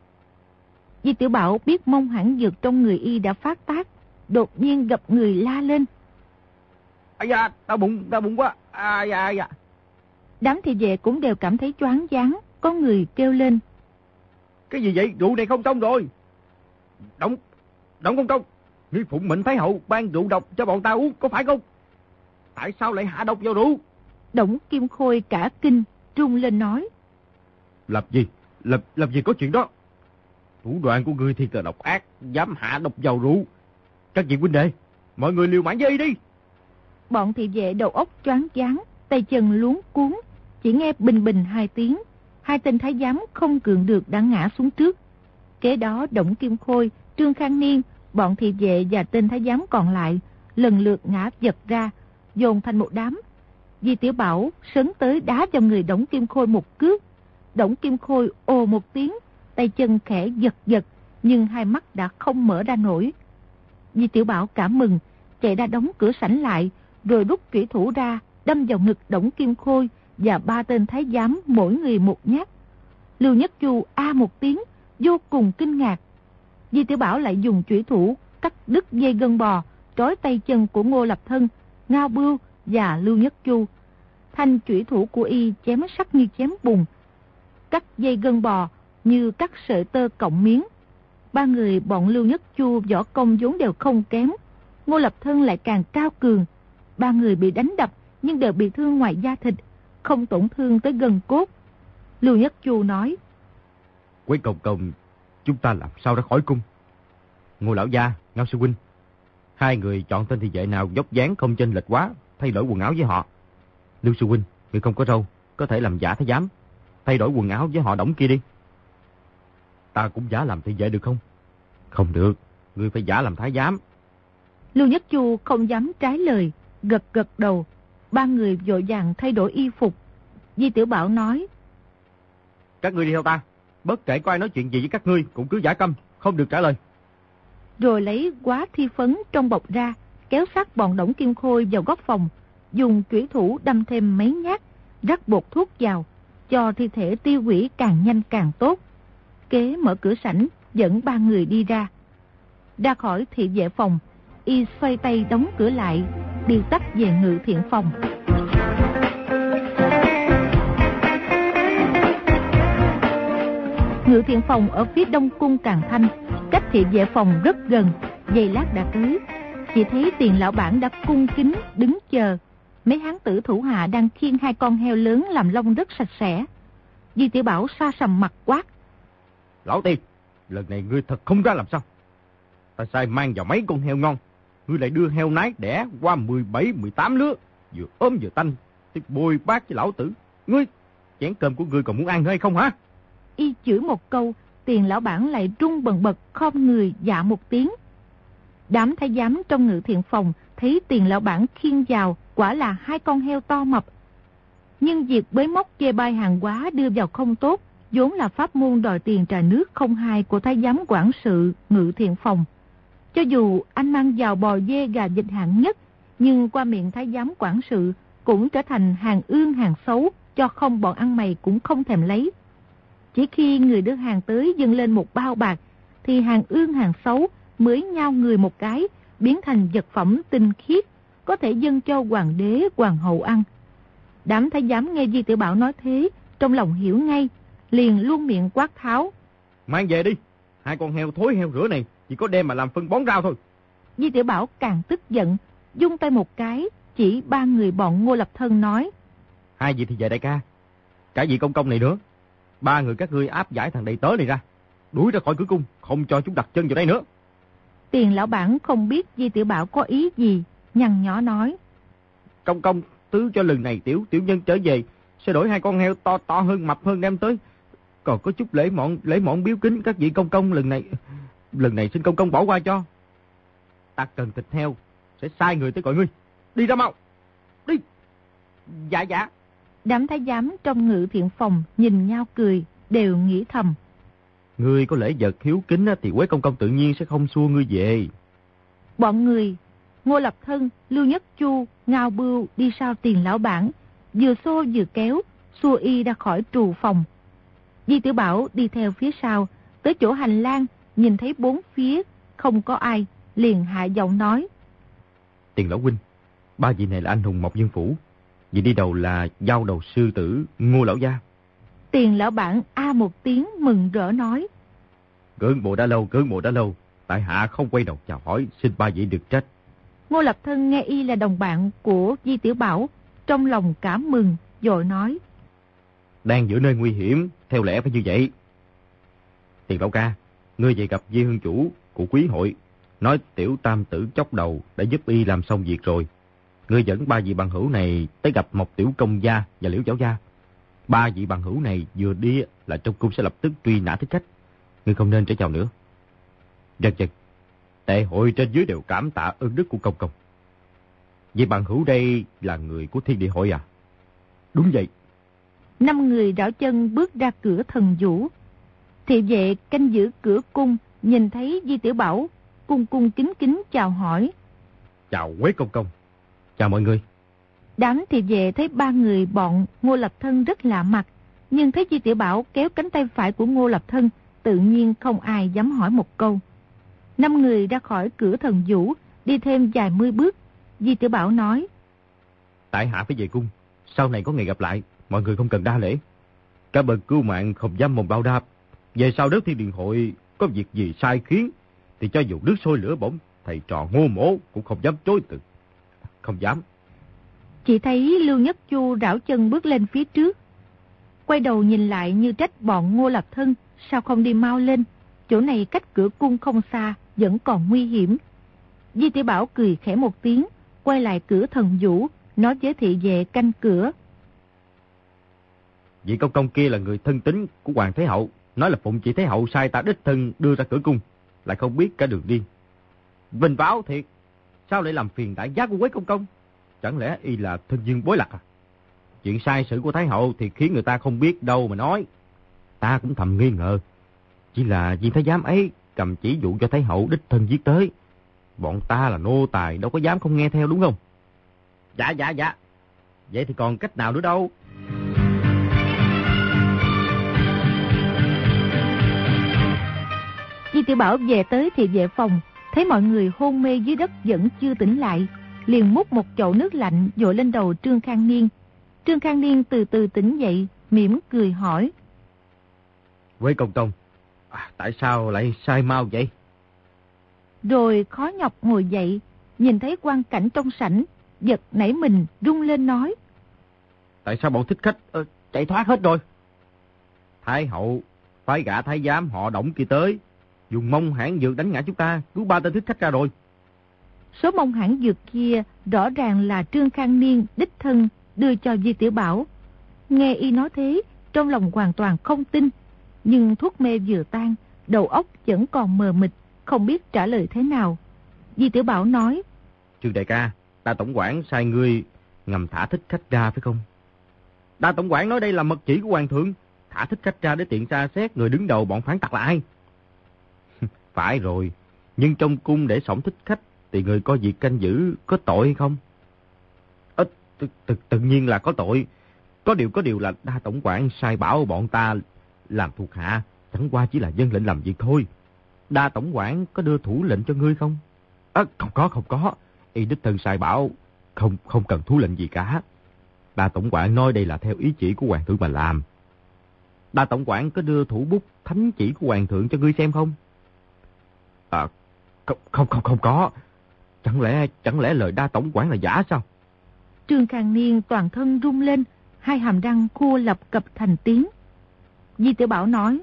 Di Tiểu Bảo biết mông hãn dược trong người y đã phát tác, đột nhiên gặp người la lên. Ây da, đau bụng quá. Ai da. Đám thị vệ cũng đều cảm thấy choáng váng, có người kêu lên. Cái gì vậy? Rượu này không xong rồi. Đổng công công, ngươi phụng mệnh Thái hậu ban rượu độc cho bọn ta uống, có phải không? Tại sao lại hạ độc vào rượu? Đổng Kim Khôi cả kinh, rung lên nói. Làm gì có chuyện đó? Thủ đoạn của ngươi thiệt là độc ác, dám hạ độc vào rượu. Các vị huynh đệ, mọi người liều mạng với y đi. Bọn thị vệ đầu óc choáng váng, tay chân luống cuốn, chỉ nghe bình bình 2 tiếng. 2 tên thái giám không cưỡng được đã ngã xuống trước. Kế đó Đổng Kim Khôi, Trương Khang Niên, bọn thị vệ và tên thái giám còn lại lần lượt ngã giật ra, dồn thành một đám. Di Tiểu Bảo sấn tới đá vào người Đổng Kim Khôi một cước. Đổng Kim Khôi ồ một tiếng, tay chân khẽ giật, nhưng 2 mắt đã không mở ra nổi. Di Tiểu Bảo cảm mừng, chạy ra đóng cửa sảnh lại, rồi rút chủy thủ ra, đâm vào ngực Đổng Kim Khôi và 3 tên thái giám mỗi người một nhát. Lưu Nhất Chu a một tiếng, vô cùng kinh ngạc. Di Tiểu Bảo lại dùng chủy thủ cắt đứt dây gân bò, trói tay chân của Ngô Lập Thân, Ngao Bưu và Lưu Nhất Chu. Thanh chủy thủ của y chém sắc như chém bùn, cắt dây gân bò như cắt sợi tơ cọng miếng. 3 người bọn Lưu Nhất Chu võ công vốn đều không kém, Ngô Lập Thân lại càng cao cường. 3 người bị đánh đập nhưng đều bị thương ngoài da thịt, không tổn thương tới gân cốt. Lưu Nhất Chu nói. Quế công công, chúng ta làm sao ra khỏi cung? Ngô lão gia, Ngao sư huynh, 2 người chọn tên thị vệ nào dốc dáng không chênh lệch quá, thay đổi quần áo với họ. Lưu sư huynh, người không có râu, có thể làm giả thái giám, thay đổi quần áo với họ Đổng kia đi. Ta cũng giả làm thị vệ được không? Không được, ngươi phải giả làm thái giám. Lưu Nhất Chu không dám trái lời, gật đầu. 3 người vội vàng thay đổi y phục. Di Tiểu Bảo nói. Các ngươi đi theo ta, bất kể có ai nói chuyện gì với các ngươi cũng cứ giả câm, không được trả lời. Rồi lấy quá thi phấn trong bọc ra, kéo sát bọn Đổng Kim Khôi vào góc phòng, dùng chủy thủ đâm thêm mấy nhát, rắc bột thuốc vào, cho thi thể tiêu hủy càng nhanh càng tốt. Kế mở cửa sảnh, dẫn 3 người đi ra. Ra khỏi thị vệ phòng, y xoay tay đóng cửa lại, đi tắt về Ngự Thiện phòng. Ngự Thiện phòng ở phía đông cung Càn Thanh, cách thị vệ phòng rất gần, giây lát đã tới. Chỉ thấy Tiền lão bản đã cung kính đứng chờ. Mấy hán tử thủ hạ đang khiêng 2 con heo lớn làm lông rất sạch sẽ. Di Tiểu Bảo sa sầm mặt quát. Lão Tiền, lần này ngươi thật không ra làm sao? Ta sai mang vào mấy con heo ngon, ngươi lại đưa heo nái đẻ qua 17-18 lứa, vừa ốm vừa tanh, thì bồi bát với lão tử. Ngươi, chén cơm của ngươi còn muốn ăn hay không hả? Y chửi một câu, Tiền lão bản lại run bần bật khom người dạ một tiếng. Đám thái giám trong Ngự Thiện phòng thấy Tiền lão bản khiêng vào quả là 2 con heo to mập. Nhưng việc bới móc chê bai hàng hóa đưa vào không tốt, vốn là pháp môn đòi tiền trà nước không hai của thái giám quản sự Ngự Thiện Phòng. Cho dù anh mang vào bò dê gà vịt hạng nhất, nhưng qua miệng thái giám quản sự cũng trở thành hàng ương hàng xấu, cho không bọn ăn mày cũng không thèm lấy. Chỉ khi người đưa hàng tới dâng lên một bao bạc, thì hàng ương hàng xấu mới nhao người một cái, biến thành vật phẩm tinh khiết, có thể dâng cho hoàng đế, hoàng hậu ăn. Đám thái giám nghe Di Tiểu Bảo nói thế, trong lòng hiểu ngay, liền luôn miệng quát tháo: Mang về đi, 2 con heo thối heo rửa này chỉ có đem mà làm phân bón rau thôi. Di Tiểu Bảo càng tức giận, vung tay một cái, chỉ 3 người bọn Ngô Lập Thân nói: 2 vị thì về đại ca, cả vị công công này nữa, 3 người các ngươi áp giải thằng đầy tớ này ra, đuổi ra khỏi cửa cung, không cho chúng đặt chân vào đây nữa. Tiền lão bản không biết Di Tiểu Bảo có ý gì, nhăn nhó nói: Công công tứ cho lần này tiểu nhân trở về sẽ đổi 2 con heo to hơn mập hơn đem tới, còn có chút lễ mọn biếu kính các vị công công, lần này xin công công bỏ qua cho. Ta cần thịt heo, sẽ sai người tới gọi ngươi. Đi ra mau, đi. Dạ. Đám thái giám trong Ngự Thiện Phòng nhìn nhau cười, đều nghĩ thầm: Ngươi có lễ vật hiếu kính thì Quế công công tự nhiên sẽ không xua ngươi về. Bọn người Ngô Lập Thân, Lưu Nhất Chu, Ngao Bưu đi sau Tiền lão bản, vừa xô vừa kéo, xua y ra khỏi trù phòng. Di Tiểu Bảo đi theo phía sau, tới chỗ hành lang, nhìn thấy 4 phía không có ai, liền hạ giọng nói: Tiền lão huynh, 3 vị này là anh hùng Mộc Dương Phủ, vị đi đầu là giao đầu sư tử Ngô lão gia. Tiền lão bản a một tiếng mừng rỡ nói: Cưỡng bộ đã lâu, tại hạ không quay đầu chào hỏi, xin 3 vị được trách. Ngô Lập Thân nghe y là đồng bạn của Di Tiểu Bảo, trong lòng cảm mừng, rồi nói: Đang giữa nơi nguy hiểm, theo lẽ phải như vậy. Tiền lão ca, ngươi về gặp Di Hương chủ của quý hội, nói tiểu tam tử chốc đầu đã giúp y làm xong việc rồi. Ngươi dẫn 3 vị bằng hữu này tới gặp Mộc tiểu công gia và Liễu Chảo gia. 3 vị bằng hữu này vừa đi là trong cung sẽ lập tức truy nã thích khách. Ngươi không nên trở chào nữa. Vâng, tệ hội trên dưới đều cảm tạ ơn đức của công công. Vị bằng hữu đây là người của Thiên Địa hội à? Đúng vậy. 5 người đảo chân bước ra cửa Thần Vũ. Thị vệ canh giữ cửa cung nhìn thấy Di Tiểu Bảo, cung kính kính chào hỏi: Chào Quế công công. Chào mọi người. Đám thị vệ thấy 3 người bọn Ngô Lập Thân rất lạ mặt, nhưng thấy Di Tiểu Bảo kéo cánh tay phải của Ngô Lập Thân, tự nhiên không ai dám hỏi một câu. 5 người ra khỏi cửa Thần Vũ, đi thêm vài 10 bước. Di Tiểu Bảo nói: Tại hạ phải về cung, sau này có ngày gặp lại, mọi người không cần đa lễ. Cả bậc cứu mạng không dám mong báo đáp. Về sau đất Thiên Điện hội có việc gì sai khiến, thì cho dù nước sôi lửa bỏng, thầy trò Ngô mỗ cũng không dám chối từ. Không dám. Chỉ thấy Lưu Nhất Chu rảo chân bước lên phía trước, quay đầu nhìn lại như trách bọn Ngô Lập Thân sao không đi mau lên, chỗ này cách cửa cung không xa, vẫn còn nguy hiểm. Di Tiểu Bảo cười khẽ một tiếng, quay lại cửa Thần Vũ, nói với thị vệ canh cửa: Vị công công kia là người thân tín của Hoàng Thái Hậu, nói là phụng chỉ Thái Hậu sai ta đích thân đưa ra cửa cung, lại không biết cả đường đi. Vinh báo thiệt, sao lại làm phiền đại giá của Quế công công? Chẳng lẽ y là thân dương bối lạc à? Chuyện sai sự của Thái Hậu thì khiến người ta không biết đâu mà nói. Ta cũng thầm nghi ngờ, chỉ là viên thái giám ấy cầm chỉ dụ cho Thái Hậu đích thân viết tới. Bọn ta là nô tài, đâu có dám không nghe theo đúng không? Dạ. Vậy thì còn cách nào nữa đâu? Di Tiểu Bảo về tới thị vệ phòng, thấy mọi người hôn mê dưới đất vẫn chưa tỉnh lại, liền múc một chậu nước lạnh dội lên đầu Trương Khang Niên. Trương Khang Niên từ từ tỉnh dậy, mỉm cười hỏi: Quế công công, tại sao lại sai mau vậy? Rồi khó nhọc ngồi dậy, nhìn thấy quang cảnh trong sảnh, giật nảy mình rung lên nói: Tại sao bọn thích khách chạy thoát hết rồi? Thái Hậu phái gã thái giám họ Đổng kia tới, dùng mông hãn dược đánh ngã chúng ta, cứu 3 tên thích khách ra rồi. Số mông hãn dược kia rõ ràng là Trương Khang Niên đích thân đưa cho Di Tiểu Bảo. Nghe y nói thế, trong lòng hoàn toàn không tin, nhưng thuốc mê vừa tan, đầu óc vẫn còn mờ mịt, không biết trả lời thế nào. Di Tiểu Bảo nói: Trương đại ca, ta tổng quản sai ngươi ngầm thả thích khách ra phải không? Đa tổng quản nói đây là mật chỉ của hoàng thượng, thả thích khách ra để tiện tra xét người đứng đầu bọn phản tặc là ai. Phải rồi, nhưng trong cung để xổng thích khách thì người có việc canh giữ có tội hay không? Tự nhiên là có tội. Có điều là Đa tổng quản sai bảo bọn ta làm thuộc hạ, chẳng qua chỉ là dân lệnh làm việc thôi. Đa tổng quản có đưa thủ lệnh cho ngươi không? Không có. Y đích thân sai bảo, không cần thủ lệnh gì cả. Đa tổng quản nói đây là theo ý chỉ của hoàng thượng mà làm. Đa tổng quản có đưa thủ bút thánh chỉ của hoàng thượng cho ngươi xem không? Không có. Chẳng lẽ lời Đa tổng quản là giả sao? Trương Khang Niên toàn thân rung lên, hai hàm răng khua lập cập thành tiếng. Di Tiểu Bảo nói: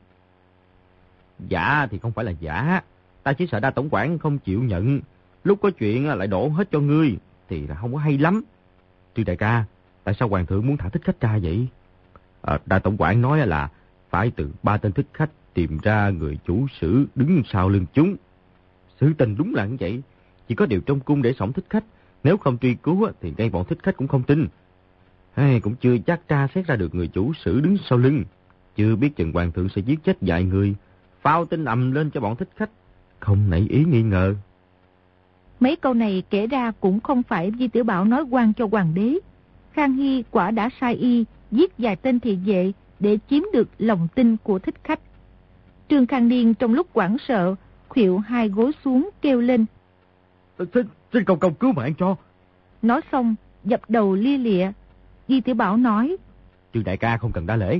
Giả thì không phải là giả, ta chỉ sợ Đa tổng quản không chịu nhận, lúc có chuyện lại đổ hết cho ngươi thì là không có hay lắm. Trương đại ca, tại sao hoàng thượng muốn thả thích khách ra vậy? Đa tổng quản nói là phải từ 3 tên thích khách tìm ra người chủ sử đứng sau lưng chúng. Sự tình đúng là như vậy, chỉ có điều trong cung để xổng thích khách, nếu không truy cứu thì ngay bọn thích khách cũng không tin. Cũng chưa chắc tra xét ra được người chủ sử đứng sau lưng, chưa biết chừng hoàng thượng sẽ giết chết vài người, phao tin ầm lên cho bọn thích khách, không nảy ý nghi ngờ. Mấy câu này kể ra cũng không phải Di Tiểu Bảo nói oan cho hoàng đế. Khang Hy quả đã sai y giết vài tên thị vệ để chiếm được lòng tin của thích khách. Trương Khang Niên trong lúc hoảng sợ, khuỵu hai gối xuống kêu lên: Xin công cứu mạng cho. Nói xong dập đầu lia lịa. Di Tiểu Bảo nói: Trương đại ca không cần đa lễ.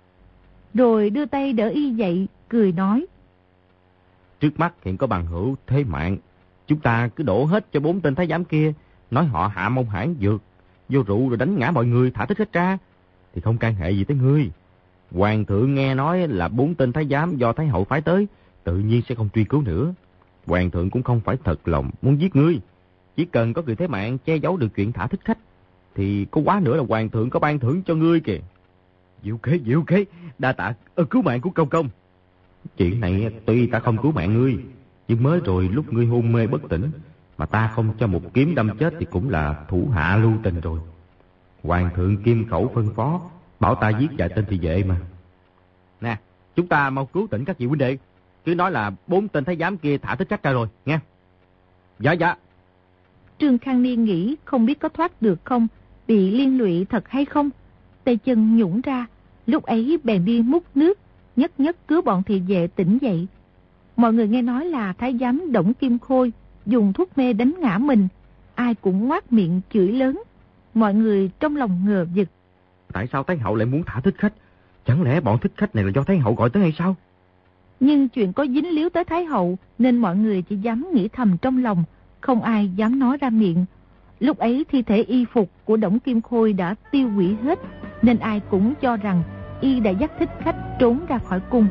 Rồi đưa tay đỡ y dậy, cười nói: Trước mắt hiện có bằng hữu thế mạng, chúng ta cứ đổ hết cho 4 tên thái giám kia, nói họ hạ mông hãn dược, vô rượu rồi đánh ngã mọi người, thả thích khách ra, thì không can hệ gì tới ngươi. Hoàng thượng nghe nói là 4 tên thái giám do thái hậu phái tới, tự nhiên sẽ không truy cứu nữa. Hoàng thượng cũng không phải thật lòng muốn giết ngươi, chỉ cần có người thế mạng che giấu được chuyện thả thích khách, thì có quá nữa là hoàng thượng có ban thưởng cho ngươi kìa. Diệu kế, đa tạ cứu mạng của công. Chuyện này tuy ta không cứu mạng ngươi, nhưng mới rồi lúc ngươi hôn mê bất tỉnh, mà ta không cho một kiếm đâm chết thì cũng là thủ hạ lưu tình rồi. Hoàng thượng kim khẩu phân phó, bảo ta giết vài tên thị vệ mà. Nè, chúng ta mau cứu tỉnh các vị huynh đệ, cứ nói là 4 tên thái giám kia thả thích khách ra rồi, nghe. Dạ. Trương Khang Niên nghĩ không biết có thoát được không, bị liên lụy thật hay không. Tay chân nhũn ra, lúc ấy bèn đi múc nước, nhất cứu bọn thị vệ tỉnh dậy. Mọi người nghe nói là thái giám Đổng Kim Khôi dùng thuốc mê đánh ngã mình, ai cũng ngoác miệng chửi lớn. Mọi người trong lòng ngờ vực. Tại sao thái hậu lại muốn thả thích khách? Chẳng lẽ bọn thích khách này là do thái hậu gọi tới hay sao? Nhưng chuyện có dính líu tới thái hậu nên mọi người chỉ dám nghĩ thầm trong lòng, không ai dám nói ra miệng. Lúc ấy thi thể y phục của Đổng Kim Khôi đã tiêu hủy hết, nên ai cũng cho rằng y đã dắt thích khách trốn ra khỏi cung.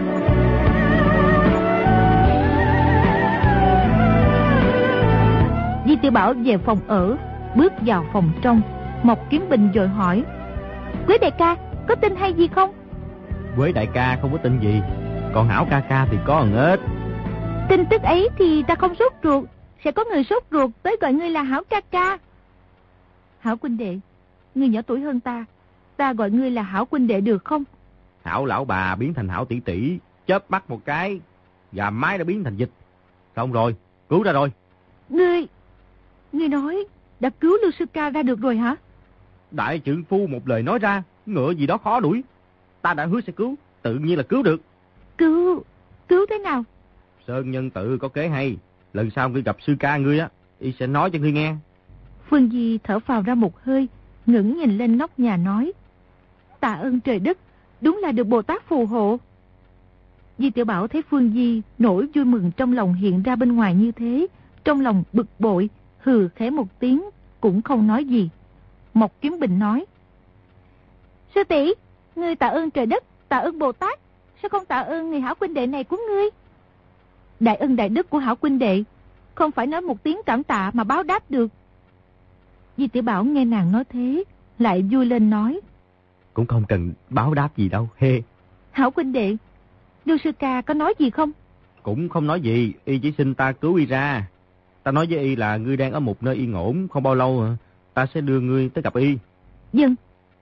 Di Tiểu Bảo về phòng ở, bước vào phòng trong. Mộc Kiếm Bình vội hỏi: Quế đại ca, có tin hay gì không? Quế đại ca không có tin gì, còn Hảo ca ca thì có một ít. Tin tức ấy thì ta không sốt ruột, sẽ có người sốt ruột tới gọi ngươi là Hảo ca ca. Hảo huynh đệ, ngươi nhỏ tuổi hơn ta gọi ngươi là Hảo huynh đệ được không? Hảo lão bà biến thành Hảo tỷ tỷ, chớp mắt một cái, gà mái đã biến thành vịt. Xong rồi, cứu ra rồi. Ngươi nói đã cứu Lưu Sư Ca ra được rồi hả? Đại trưởng phu một lời nói ra, ngựa gì đó khó đuổi. Ta đã hứa sẽ cứu, tự nhiên là cứu được. Cứu thế nào? Sơn nhân tự có kế hay, lần sau ngươi gặp Sư Ca ngươi á, y sẽ nói cho ngươi nghe. Phương Di thở phào ra một hơi, ngẩng nhìn lên nóc nhà nói: Tạ ơn trời đất, đúng là được Bồ Tát phù hộ. Di Tiểu Bảo thấy Phương Di nỗi vui mừng trong lòng hiện ra bên ngoài như thế, trong lòng bực bội, hừ khẽ một tiếng, cũng không nói gì. Mộc Kiếm Bình nói: Sư tỷ, ngươi tạ ơn trời đất, tạ ơn Bồ Tát, sao không tạ ơn người Hảo huynh đệ này của ngươi? Đại ân đại đức của Hảo huynh đệ, không phải nói một tiếng cảm tạ mà báo đáp được. Di Tiểu Bảo nghe nàng nói thế, lại vui lên nói: Cũng không cần báo đáp gì đâu, hê. Hảo huynh đệ, Lưu Sư Ca có nói gì không? Cũng không nói gì, y chỉ xin ta cứu y ra. Ta nói với y là ngươi đang ở một nơi yên ổn, không bao lâu ta sẽ đưa ngươi tới gặp y. Dừng.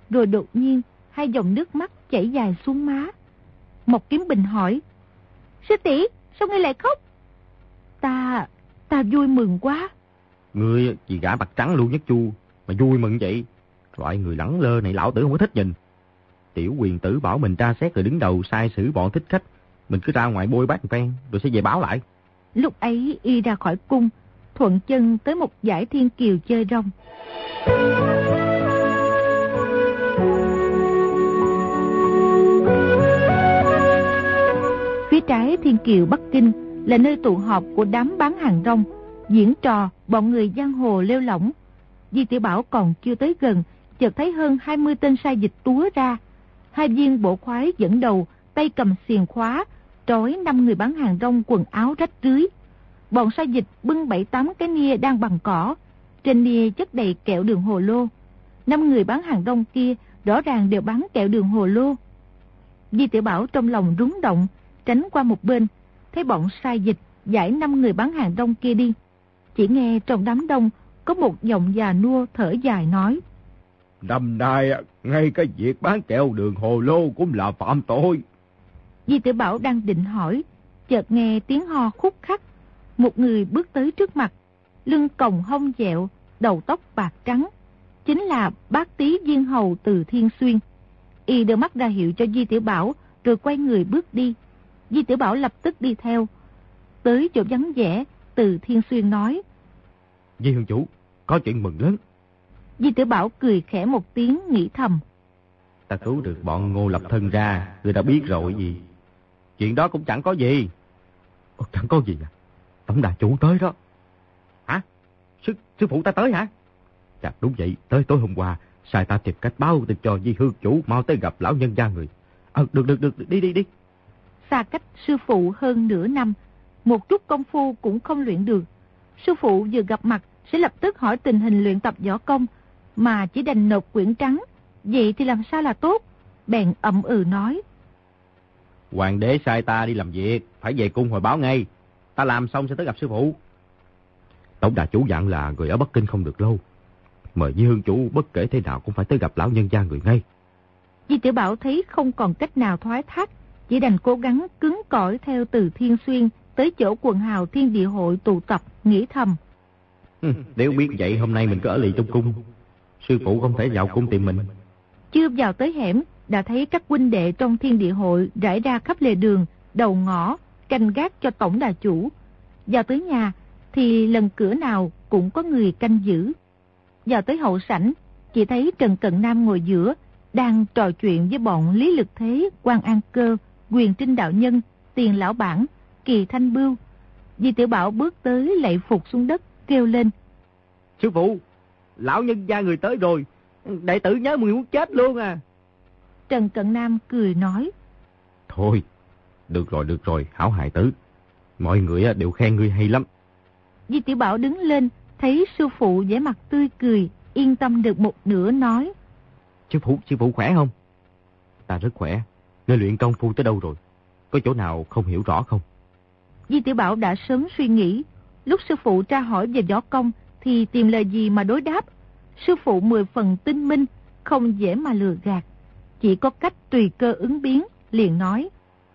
rồi đột nhiên hai dòng nước mắt chảy dài xuống má. Mộc Kiếm Bình hỏi: Sư tỷ, sao ngươi lại khóc? Ta vui mừng quá. Ngươi vì gã mặt trắng Lưu Nhất Chu mà vui mừng vậy? Loại người lẳng lơ này lão tử không có thích nhìn. Tiểu quyền tử bảo mình tra xét rồi đứng đầu sai xử bọn thích khách, mình cứ ra ngoài bôi bát một phen rồi sẽ về báo lại. Lúc ấy y ra khỏi cung, thuận chân tới một dải thiên kiều chơi rong. Phía trái thiên kiều Bắc Kinh là nơi tụ họp của đám bán hàng rong, diễn trò bọn người giang hồ lêu lỏng. Di Tiểu Bảo còn chưa tới gần, chợt thấy hơn 20 tên sai dịch túa ra. Hai viên bộ khoái dẫn đầu, tay cầm xiềng khóa, trói 5 người bán hàng rong quần áo rách rưới. Bọn sai dịch bưng 7-8 cái nia đang bằng cỏ, trên nia chất đầy kẹo đường hồ lô. 5 người bán hàng rong kia rõ ràng đều bán kẹo đường hồ lô. Di Tiểu Bảo trong lòng rúng động, tránh qua một bên, thấy bọn sai dịch giải 5 người bán hàng rong kia đi. Chỉ nghe trong đám đông có một giọng già nua thở dài nói: Năm nay ngay cái việc bán kẹo đường hồ lô cũng là phạm tội. Di Tiểu Bảo đang định hỏi, chợt nghe tiếng ho khúc khắc. Một người bước tới trước mặt, lưng còng hông dẹo, đầu tóc bạc trắng, chính là bác tí viên hầu Từ Thiên Xuyên. Y đưa mắt ra hiệu cho Di Tiểu Bảo, rồi quay người bước đi. Di Tiểu Bảo lập tức đi theo. Tới chỗ vắng vẻ, Từ Thiên Xuyên nói: Di hương chủ, có chuyện mừng lớn. Di Tiểu Bảo cười khẽ một tiếng, nghĩ thầm: Ta cứu được bọn Ngô Lập Thân ra, người đã biết rồi gì. Chuyện đó cũng chẳng có gì. Chẳng có gì à? Tổng đà chủ tới đó. Hả? Sư phụ ta tới hả? Dạ đúng vậy, tới tối hôm qua, sai ta tìm cách báo tin cho Di hương chủ mau tới gặp lão nhân gia người. Được, đi. Xa cách sư phụ hơn nửa năm, một chút công phu cũng không luyện được. Sư phụ vừa gặp mặt sẽ lập tức hỏi tình hình luyện tập võ công, mà chỉ đành nộp quyển trắng, vậy thì làm sao là tốt? Bèn ậm ừ nói: Hoàng đế sai ta đi làm việc, phải về cung hồi báo ngay. Ta làm xong sẽ tới gặp sư phụ. Tổng đà chủ dặn là người ở Bắc Kinh không được lâu, mời Di hương chủ bất kể thế nào cũng phải tới gặp lão nhân gia người ngay. Di Tiểu Bảo thấy không còn cách nào thoái thác, chỉ đành cố gắng cứng cỏi theo Từ Thiên Xuyên tới chỗ quần hào Thiên Địa Hội tụ tập, nghĩ thầm: Nếu biết vậy hôm nay mình cứ ở lì trong cung, sư phụ không thể vào cung tìm mình. Chưa vào tới hẻm, đã thấy các huynh đệ trong Thiên Địa Hội rải ra khắp lề đường, đầu ngõ, canh gác cho tổng đà chủ. Vào tới nhà thì lần cửa nào cũng có người canh giữ. Vào tới hậu sảnh, chỉ thấy Trần Cận Nam ngồi giữa, đang trò chuyện với bọn Lý Lực Thế, Quan An Cơ, Quyền Trinh Đạo Nhân, Tiền Lão Bản, Kỳ Thanh Bưu. Di Tiểu Bảo bước tới lạy phục xuống đất, kêu lên: Sư phụ, lão nhân gia người tới rồi, đệ tử nhớ mùi muốn chết luôn à. Trần Cận Nam cười nói: Thôi, được rồi, hảo hài tử. Mọi người đều khen ngươi hay lắm. Di Tiểu Bảo đứng lên, thấy sư phụ vẻ mặt tươi cười, yên tâm được một nửa nói: Sư phụ khỏe không? Ta rất khỏe. Nơi luyện công phu tới đâu rồi? Có chỗ nào không hiểu rõ không? Di Tiểu Bảo đã sớm suy nghĩ, lúc sư phụ tra hỏi về võ công thì tìm lời gì mà đối đáp. Sư phụ 10 phần tinh minh, không dễ mà lừa gạt, chỉ có cách tùy cơ ứng biến, liền nói: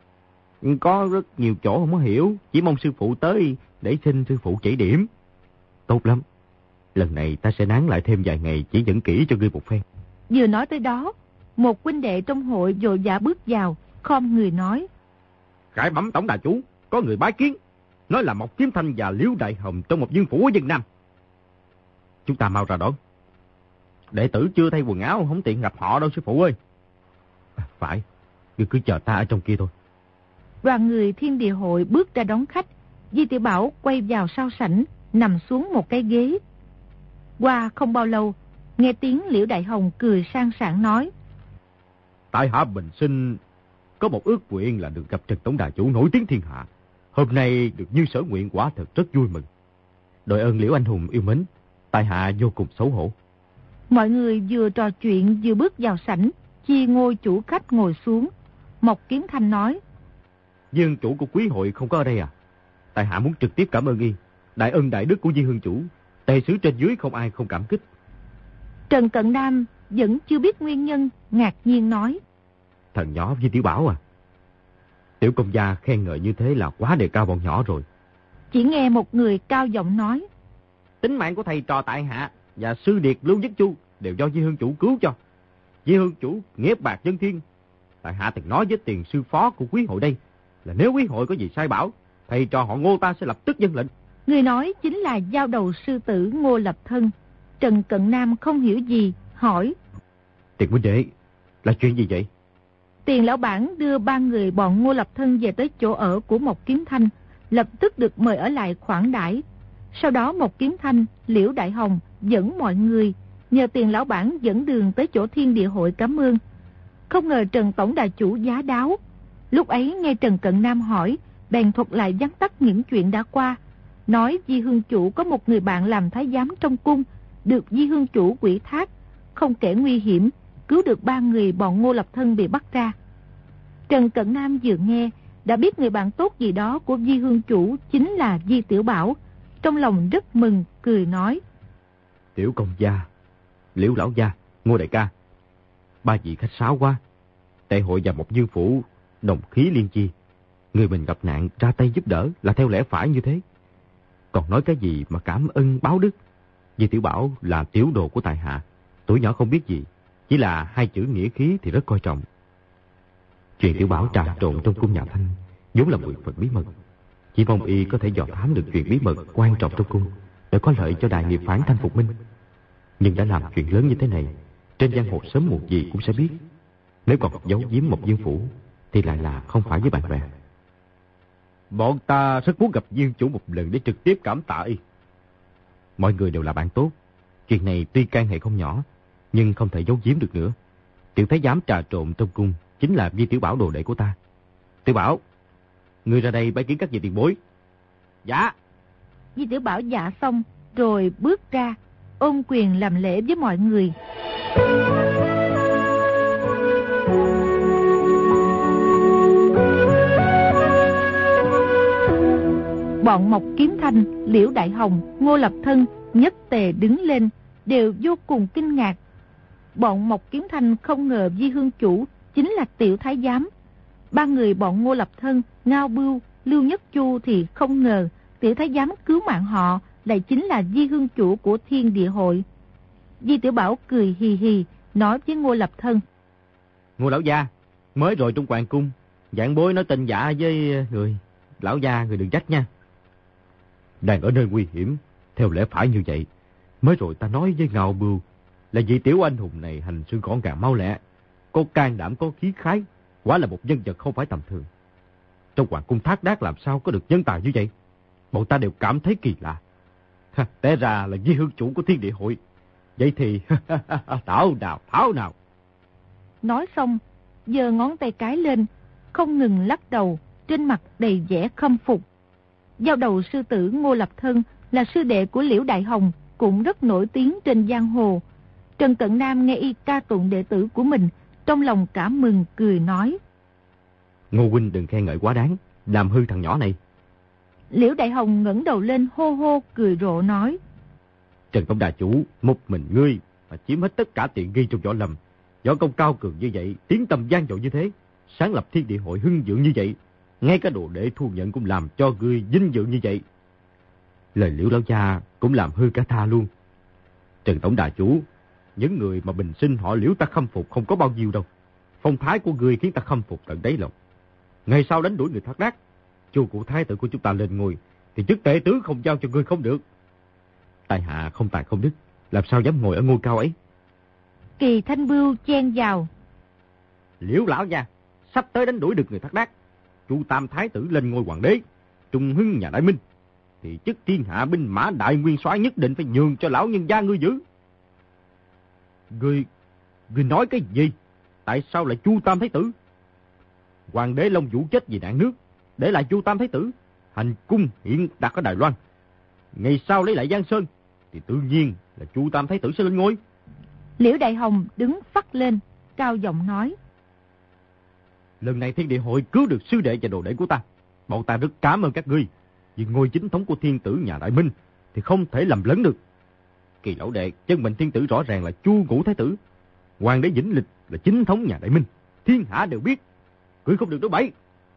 Có rất nhiều chỗ không có hiểu, chỉ mong sư phụ tới để xin sư phụ chỉ điểm. Tốt lắm, lần này ta sẽ nán lại thêm vài ngày chỉ dẫn kỹ cho ngươi một phen. Vừa nói tới đó, một huynh đệ trong hội vội vã bước vào, khom người nói: Khải bẩm tổng đà chủ, có người bái kiến, nói là Mộc Kiếm Thanh và Liễu Đại Hồng trong một vương phủ ở Vân Nam. Chúng ta mau ra đón. Đệ tử chưa thay quần áo, không tiện gặp họ đâu sư phụ ơi. Phải, ngươi cứ chờ ta ở trong kia thôi. Đoàn người Thiên Địa Hội bước ra đón khách. Di Tiểu Bảo quay vào sau sảnh, nằm xuống một cái ghế. Qua không bao lâu, nghe tiếng Liễu Đại Hồng cười sang sảng nói: Tại hạ bình sinh có một ước nguyện là được gặp Trần tổng đà chủ nổi tiếng thiên hạ. Hôm nay được như sở nguyện quả thật rất vui mừng. Đội ơn Liễu anh hùng yêu mến, tại hạ vô cùng xấu hổ. Mọi người vừa trò chuyện vừa bước vào sảnh, chia ngôi chủ khách ngồi xuống. Mộc Kiếm Thanh nói: Dương chủ của quý hội không có ở đây à? Tại hạ muốn trực tiếp cảm ơn y. Đại ân đại đức của Di hương chủ, tề xứ trên dưới không ai không cảm kích. Trần Cận Nam vẫn chưa biết nguyên nhân, ngạc nhiên nói. Thằng nhỏ với Tiểu Bảo à? Tiểu công gia khen ngợi như thế là quá đề cao bọn nhỏ rồi. Chỉ nghe một người cao giọng nói. Tính mạng của thầy trò tại hạ và sư điệt Lưu Nhất Chu đều do Di Hương Chủ cứu cho. Di Hương Chủ nghĩa bạc dân thiên. Tại hạ từng nói với tiền sư phó của quý hội đây là nếu quý hội có gì sai bảo, thầy trò họ Ngô ta sẽ lập tức dâng lệnh. Người nói chính là giao đầu sư tử Ngô Lập Thân. Trần Cận Nam không hiểu gì, hỏi. Tiền huynh đệ, là chuyện gì vậy? Tiền lão bản đưa 3 người bọn Ngô Lập Thân về tới chỗ ở của Mộc Kiếm Thanh, lập tức được mời ở lại khoản đãi. Sau đó Mộc Kiếm Thanh, Liễu Đại Hồng dẫn mọi người nhờ Tiền lão bản dẫn đường tới chỗ Thiên Địa hội cảm ơn. Không ngờ Trần tổng đà chủ giá đáo. Lúc ấy nghe Trần Cận Nam hỏi, bèn thuật lại vắn tắt những chuyện đã qua, nói Di Hương Chủ có một người bạn làm thái giám trong cung, được Di Hương Chủ ủy thác, không kể nguy hiểm, cứu được 3 người bọn Ngô Lập Thân bị bắt ra. Trần Cận Nam vừa nghe, đã biết người bạn tốt gì đó của Di Hương Chủ chính là Di Tiểu Bảo. Trong lòng rất mừng, cười nói. Tiểu công gia, Liễu lão gia, Ngô đại ca, 3 vị khách sáo quá. Tệ hội và một dương phủ đồng khí liên chi. Người mình gặp nạn ra tay giúp đỡ là theo lẽ phải như thế. Còn nói cái gì mà cảm ơn báo đức. Di Tiểu Bảo là tiểu đồ của tại hạ, tuổi nhỏ không biết gì, chỉ là 2 chữ nghĩa khí thì rất coi trọng. Chuyện Tiểu Bảo trà trộn trong cung nhà Thanh vốn là 10 phần bí mật. Chỉ mong y có thể dò thám được chuyện bí mật quan trọng trong cung để có lợi cho đại nghiệp phản Thanh phục minh. Nhưng đã làm chuyện lớn như thế này, trên giang hồ sớm muộn gì cũng sẽ biết. Nếu còn giấu giếm một dương phủ thì lại là không phải với bạn bè. Bọn ta rất muốn gặp Dương Chủ một lần để trực tiếp cảm tạ y. Mọi người đều là bạn tốt. Chuyện này tuy can hệ không nhỏ, nhưng không thể giấu giếm được nữa. Tiểu thái giám trà trộn trong cung chính là Di Tiểu Bảo đồ đệ của ta. Tiểu Bảo, ngươi ra đây bái kiến các vị tiền bối. Dạ. Di Tiểu Bảo dạ xong, rồi bước ra, ôm quyền làm lễ với mọi người. Bọn Mộc Kiếm Thanh, Liễu Đại Hồng, Ngô Lập Thân nhất tề đứng lên, đều vô cùng kinh ngạc. Bọn Mộc Kiếm Thanh không ngờ Di Hương Chủ chính là tiểu thái giám. 3 người bọn Ngô Lập Thân, Ngao Bưu, Lưu Nhất Chu thì không ngờ tiểu thái giám cứu mạng họ lại chính là Di Hương Chủ của Thiên Địa hội. Di Tiểu Bảo cười hì hì, nói với Ngô Lập Thân. Ngô lão gia, mới rồi trong hoàng cung, vạn bối nói tình dạ với người. Lão gia, người đừng trách nha. Đang ở nơi nguy hiểm, theo lẽ phải như vậy. Mới rồi ta nói với Ngao Bưu là vị tiểu anh hùng này hành sự gọn gàng mau lẹ, có can đảm, có khí khái, quả là một nhân vật không phải tầm thường. Trong hoàng cung Thác Đác làm sao có được nhân tài như vậy? Bọn ta đều cảm thấy kỳ lạ. Té ra là Di Hương Chủ của Thiên Địa hội. Vậy thì thảo nào. Nói xong, giơ ngón tay cái lên, không ngừng lắc đầu, trên mặt đầy vẻ khâm phục. Giao đầu sư tử Ngô Lập Thân là sư đệ của Liễu Đại Hồng, cũng rất nổi tiếng trên giang hồ. Trần Cận Nam nghe y ca tụng đệ tử của mình, trong lòng cảm mừng, cười nói. Ngô huynh đừng khen ngợi quá đáng, làm hư thằng nhỏ này. Liễu Đại Hồng ngẩng đầu lên hô hô cười rộ nói. Trần tổng đà chủ, một mình ngươi mà chiếm hết tất cả tiện nghi trong võ lâm. Võ công cao cường như vậy, tiếng tăm vang dội như thế, sáng lập Thiên Địa hội hưng vượng như vậy, ngay cả đồ đệ thu nhận cũng làm cho ngươi vinh dự như vậy. Lời Liễu lão gia cũng làm hư cả tha luôn. Trần tổng đà chủ, những người mà bình sinh họ Liễu ta khâm phục không có bao nhiêu đâu. Phong thái của ngươi khiến ta khâm phục tận đáy lòng. Ngày sau đánh đuổi người Thác Đác, Chu cụ thái tử của chúng ta lên ngôi, thì chức tể tướng không giao cho ngươi không được. Tại hạ không tài không đức, làm sao dám ngồi ở ngôi cao ấy. Kỳ Thanh Bưu chen vào. Liễu lão gia, sắp tới đánh đuổi được người Thác Đác, Chu tam thái tử lên ngôi hoàng đế, trung hưng nhà Đại Minh, thì chức thiên hạ binh mã đại nguyên soái nhất định phải nhường cho lão nhân gia ngươi giữ. Ngươi nói cái gì? Tại sao lại Chu tam thái tử? Hoàng đế Long Vũ chết vì nạn nước, để lại Chu tam thái tử, hành cung hiện đặt ở Đài Loan. Ngày sau lấy lại Giang Sơn, thì tự nhiên là Chu tam thái tử sẽ lên ngôi. Liễu Đại Hồng đứng phắt lên, cao giọng nói. Lần này Thiên Địa hội cứu được sư đệ và đồ đệ của ta, bọn ta rất cảm ơn các ngươi. Vì ngôi chính thống của thiên tử nhà Đại Minh thì không thể làm lẫn được. Kỳ lão đệ, chân mệnh thiên tử rõ ràng là Chu Ngũ thái tử. Hoàng đế Vĩnh Lịch là chính thống nhà Đại Minh, thiên hạ đều biết. Ngươi không được nói bậy.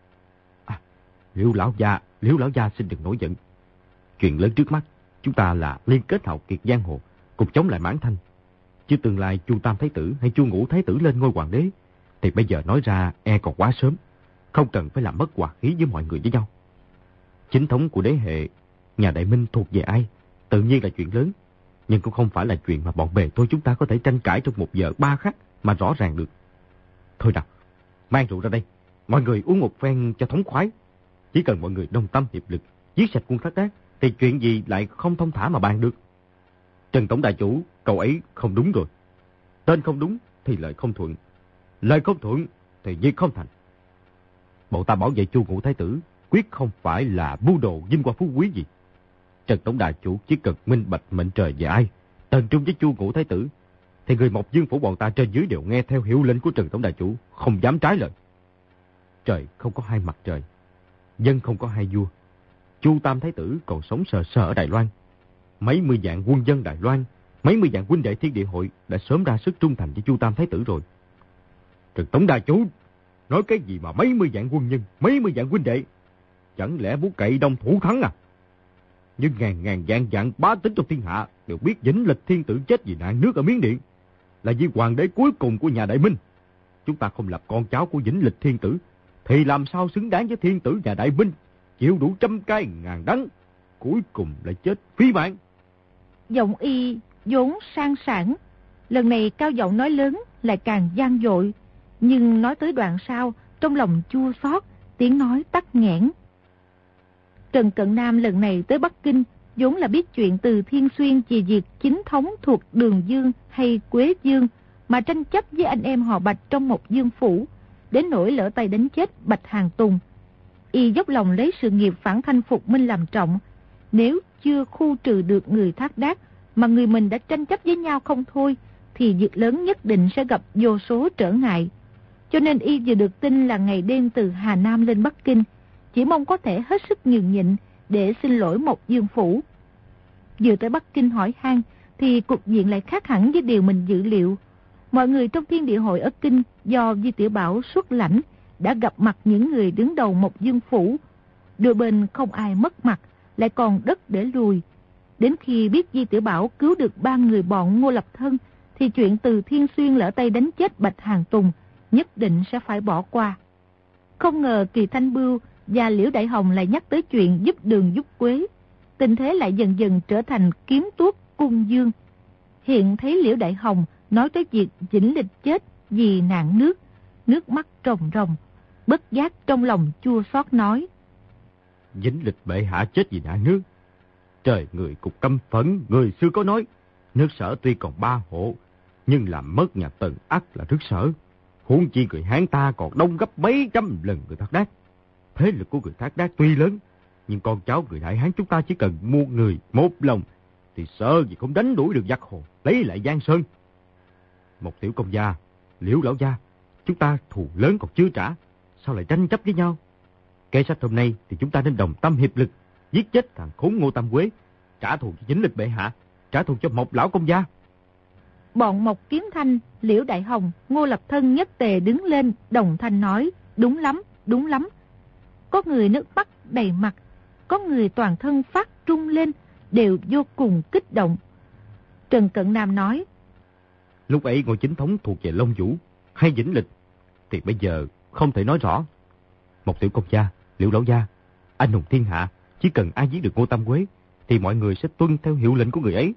Liễu lão gia xin đừng nổi giận. Chuyện lớn trước mắt, chúng ta là liên kết hào kiệt giang hồ, cùng chống lại Mãn Thanh. Chứ tương lai Chu Tam Thái Tử hay Chu Ngũ Thái Tử lên ngôi hoàng đế, thì bây giờ nói ra e còn quá sớm, không cần phải làm mất hòa khí với mọi người với nhau. Chính thống của đế hệ, nhà Đại Minh thuộc về ai, tự nhiên là chuyện lớn, nhưng cũng không phải là chuyện mà bọn bè tôi chúng ta có thể tranh cãi trong 1 giờ 3 khắc mà rõ ràng được. Thôi nào, mang rượu ra đây, mọi người uống một phen cho thống khoái. Chỉ cần mọi người đồng tâm hiệp lực, giết sạch quân Thác Đác, thì chuyện gì lại không thông thả mà bàn được. Trần Tổng Đại Chủ, cậu ấy không đúng rồi. Tên không đúng thì lời không thuận. Lời không thuận thì việc không thành. Bọn ta bảo vệ Chu Ngũ Thái Tử quyết không phải là mưu đồ vinh hoa phú quý gì. Trần Tổng Đại Chủ chỉ cần minh bạch mệnh trời về ai, tần trung với Chu Ngũ Thái Tử, thì người Mộc Dương phủ bọn ta trên dưới đều nghe theo hiệu lệnh của Trần Tổng Đại Chủ, không dám trái lời. Trời không có hai mặt trời, dân không có hai vua. Chu Tam Thái Tử còn sống sờ sờ ở Đài Loan. Mấy mươi vạn quân dân Đài Loan, mấy mươi vạn huynh đệ Thiên Địa Hội đã sớm ra sức trung thành với Chu Tam Thái Tử rồi. Trần Tổng Đại Chủ, nói cái gì mà mấy mươi vạn quân nhân, mấy mươi vạn huynh đệ? Chẳng lẽ muốn cậy đông thủ thắng à? Nhưng ngàn vạn bá tính trong thiên hạ đều biết Vĩnh Lịch Thiên Tử chết vì nạn nước ở Miến Điện, là vì hoàng đế cuối cùng của nhà Đại Minh. Chúng ta không lập con cháu của Vĩnh Lịch Thiên Tử, thì làm sao xứng đáng với Thiên Tử nhà Đại Minh, chịu đủ trăm cay ngàn đắng, cuối cùng lại chết phí mạng. Giọng y vốn sang sảng, lần này cao giọng nói lớn lại càng gian dội, nhưng nói tới đoạn sau, trong lòng chua xót, tiếng nói tắc nghẽn. Trần Cận Nam lần này tới Bắc Kinh vốn là biết chuyện Từ Thiên Xuyên về việc chính thống thuộc Đường Dương hay Quế Dương mà tranh chấp với anh em họ Bạch trong Mộc Dương phủ, đến nỗi lỡ tay đánh chết Bạch Hàng Tùng. Y dốc lòng lấy sự nghiệp phản thanh phục minh làm trọng, nếu chưa khu trừ được người Thác Đác mà người mình đã tranh chấp với nhau không thôi, thì việc lớn nhất định sẽ gặp vô số trở ngại. Cho nên y vừa được tin là ngày đêm từ Hà Nam lên Bắc Kinh, chỉ mong có thể hết sức nhường nhịn để xin lỗi Mộc Dương phủ. Vừa tới Bắc Kinh hỏi han thì cục diện lại khác hẳn với điều mình dự liệu. Mọi người trong Thiên Địa Hội ở Kinh do Di Tiểu Bảo xuất lãnh đã gặp mặt những người đứng đầu Mộc Dương phủ. Đôi bên không ai mất mặt, lại còn đất để lùi. Đến khi biết Di Tiểu Bảo cứu được 3 người bọn Ngô Lập Thân, thì chuyện Từ Thiên Xuyên lỡ tay đánh chết Bạch Hàng Tùng nhất định sẽ phải bỏ qua. Không ngờ Kỳ Thanh Bưu và Liễu Đại Hồng lại nhắc tới chuyện giúp Đường giúp Quế. Tình thế lại dần dần trở thành kiếm tuốt cung dương. Hiện thấy Liễu Đại Hồng nói tới việc Vĩnh Lịch chết vì nạn nước, nước mắt ròng ròng, bất giác trong lòng chua xót nói: Vĩnh Lịch bệ hạ chết vì nạn nước. Trời người cục căm phẫn, người xưa có nói, nước Sở tuy còn 3 hộ, nhưng làm mất nhà Tần ắt là nước Sở. Huống chi người Hán ta còn đông gấp mấy trăm lần người Thác Đác. Thế lực của người Thác Đác tuy lớn, nhưng con cháu người Đại Hán chúng ta chỉ cần một người, một lòng, thì sợ gì không đánh đuổi được giặc hồ, lấy lại Giang Sơn. Một tiểu công gia, Liễu lão gia, chúng ta thù lớn còn chưa trả, sao lại tranh chấp với nhau? Kế sách hôm nay thì chúng ta nên đồng tâm hiệp lực, giết chết thằng khốn Ngô Tam Quế, trả thù cho Vĩnh Lịch bệ hạ, trả thù cho Mộc lão công gia. Bọn Mộc Kiếm Thanh, Liễu Đại Hồng, Ngô Lập Thân nhất tề đứng lên đồng thanh nói: đúng lắm, đúng lắm. Có người nước mắt đầy mặt, có người toàn thân phát run lên, đều vô cùng kích động. Trần Cận Nam nói: lúc ấy ngôi chính thống thuộc về Long Vũ hay Vĩnh Lịch thì bây giờ không thể nói rõ. Một tiểu công gia, Liễu lão gia, anh hùng thiên hạ, chỉ cần ai giết được Ngô Tam Quế thì mọi người sẽ tuân theo hiệu lệnh của người ấy.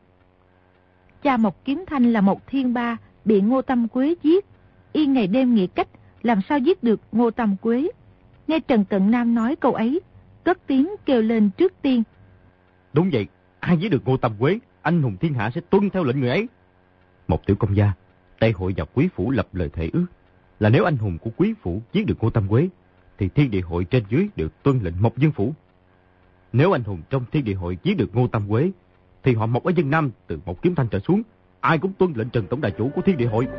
Cha Mộc Kiếm Thanh là một thiên ba, bị Ngô Tam Quế giết, y ngày đêm nghĩ cách làm sao giết được Ngô Tam Quế. Nghe Trần Cận Nam nói câu ấy, cất tiếng kêu lên trước tiên: đúng vậy, ai giết được Ngô Tam Quế, anh hùng thiên hạ sẽ tuân theo lệnh người ấy. Một tiểu công gia, Tây hội và Quý phủ lập lời thề ước là nếu anh hùng của Quý phủ giết được Ngô Tam Quế thì Thiên Địa Hội trên dưới được tuân lệnh Mộc Dương phủ. Nếu anh hùng trong Thiên Địa Hội giết được Ngô Tam Quế thì họ Mộc ở Vân Nam từ Mộc Kiếm Thanh trở xuống, ai cũng tuân lệnh Trần Tổng Đại Chủ của Thiên Địa Hội.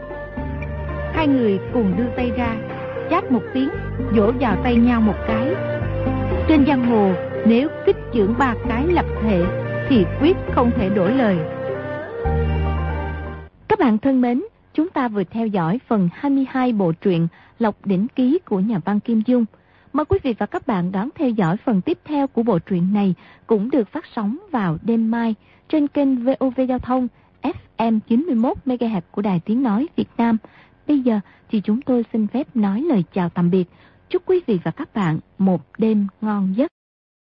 Hai người cùng đưa tay ra, chát một tiếng, vỗ vào tay nhau một cái. Trên giang hồ, nếu kích chưởng 3 cái lập thể thì quyết không thể đổi lời. Các bạn thân mến, chúng ta vừa theo dõi phần 22 bộ truyện Lộc Đỉnh Ký của nhà văn Kim Dung. Mời quý vị và các bạn đón theo dõi phần tiếp theo của bộ truyện này cũng được phát sóng vào đêm mai trên kênh VOV Giao thông FM 91 MHz của Đài Tiếng Nói Việt Nam. Bây giờ thì chúng tôi xin phép nói lời chào tạm biệt. Chúc quý vị và các bạn một đêm ngon giấc.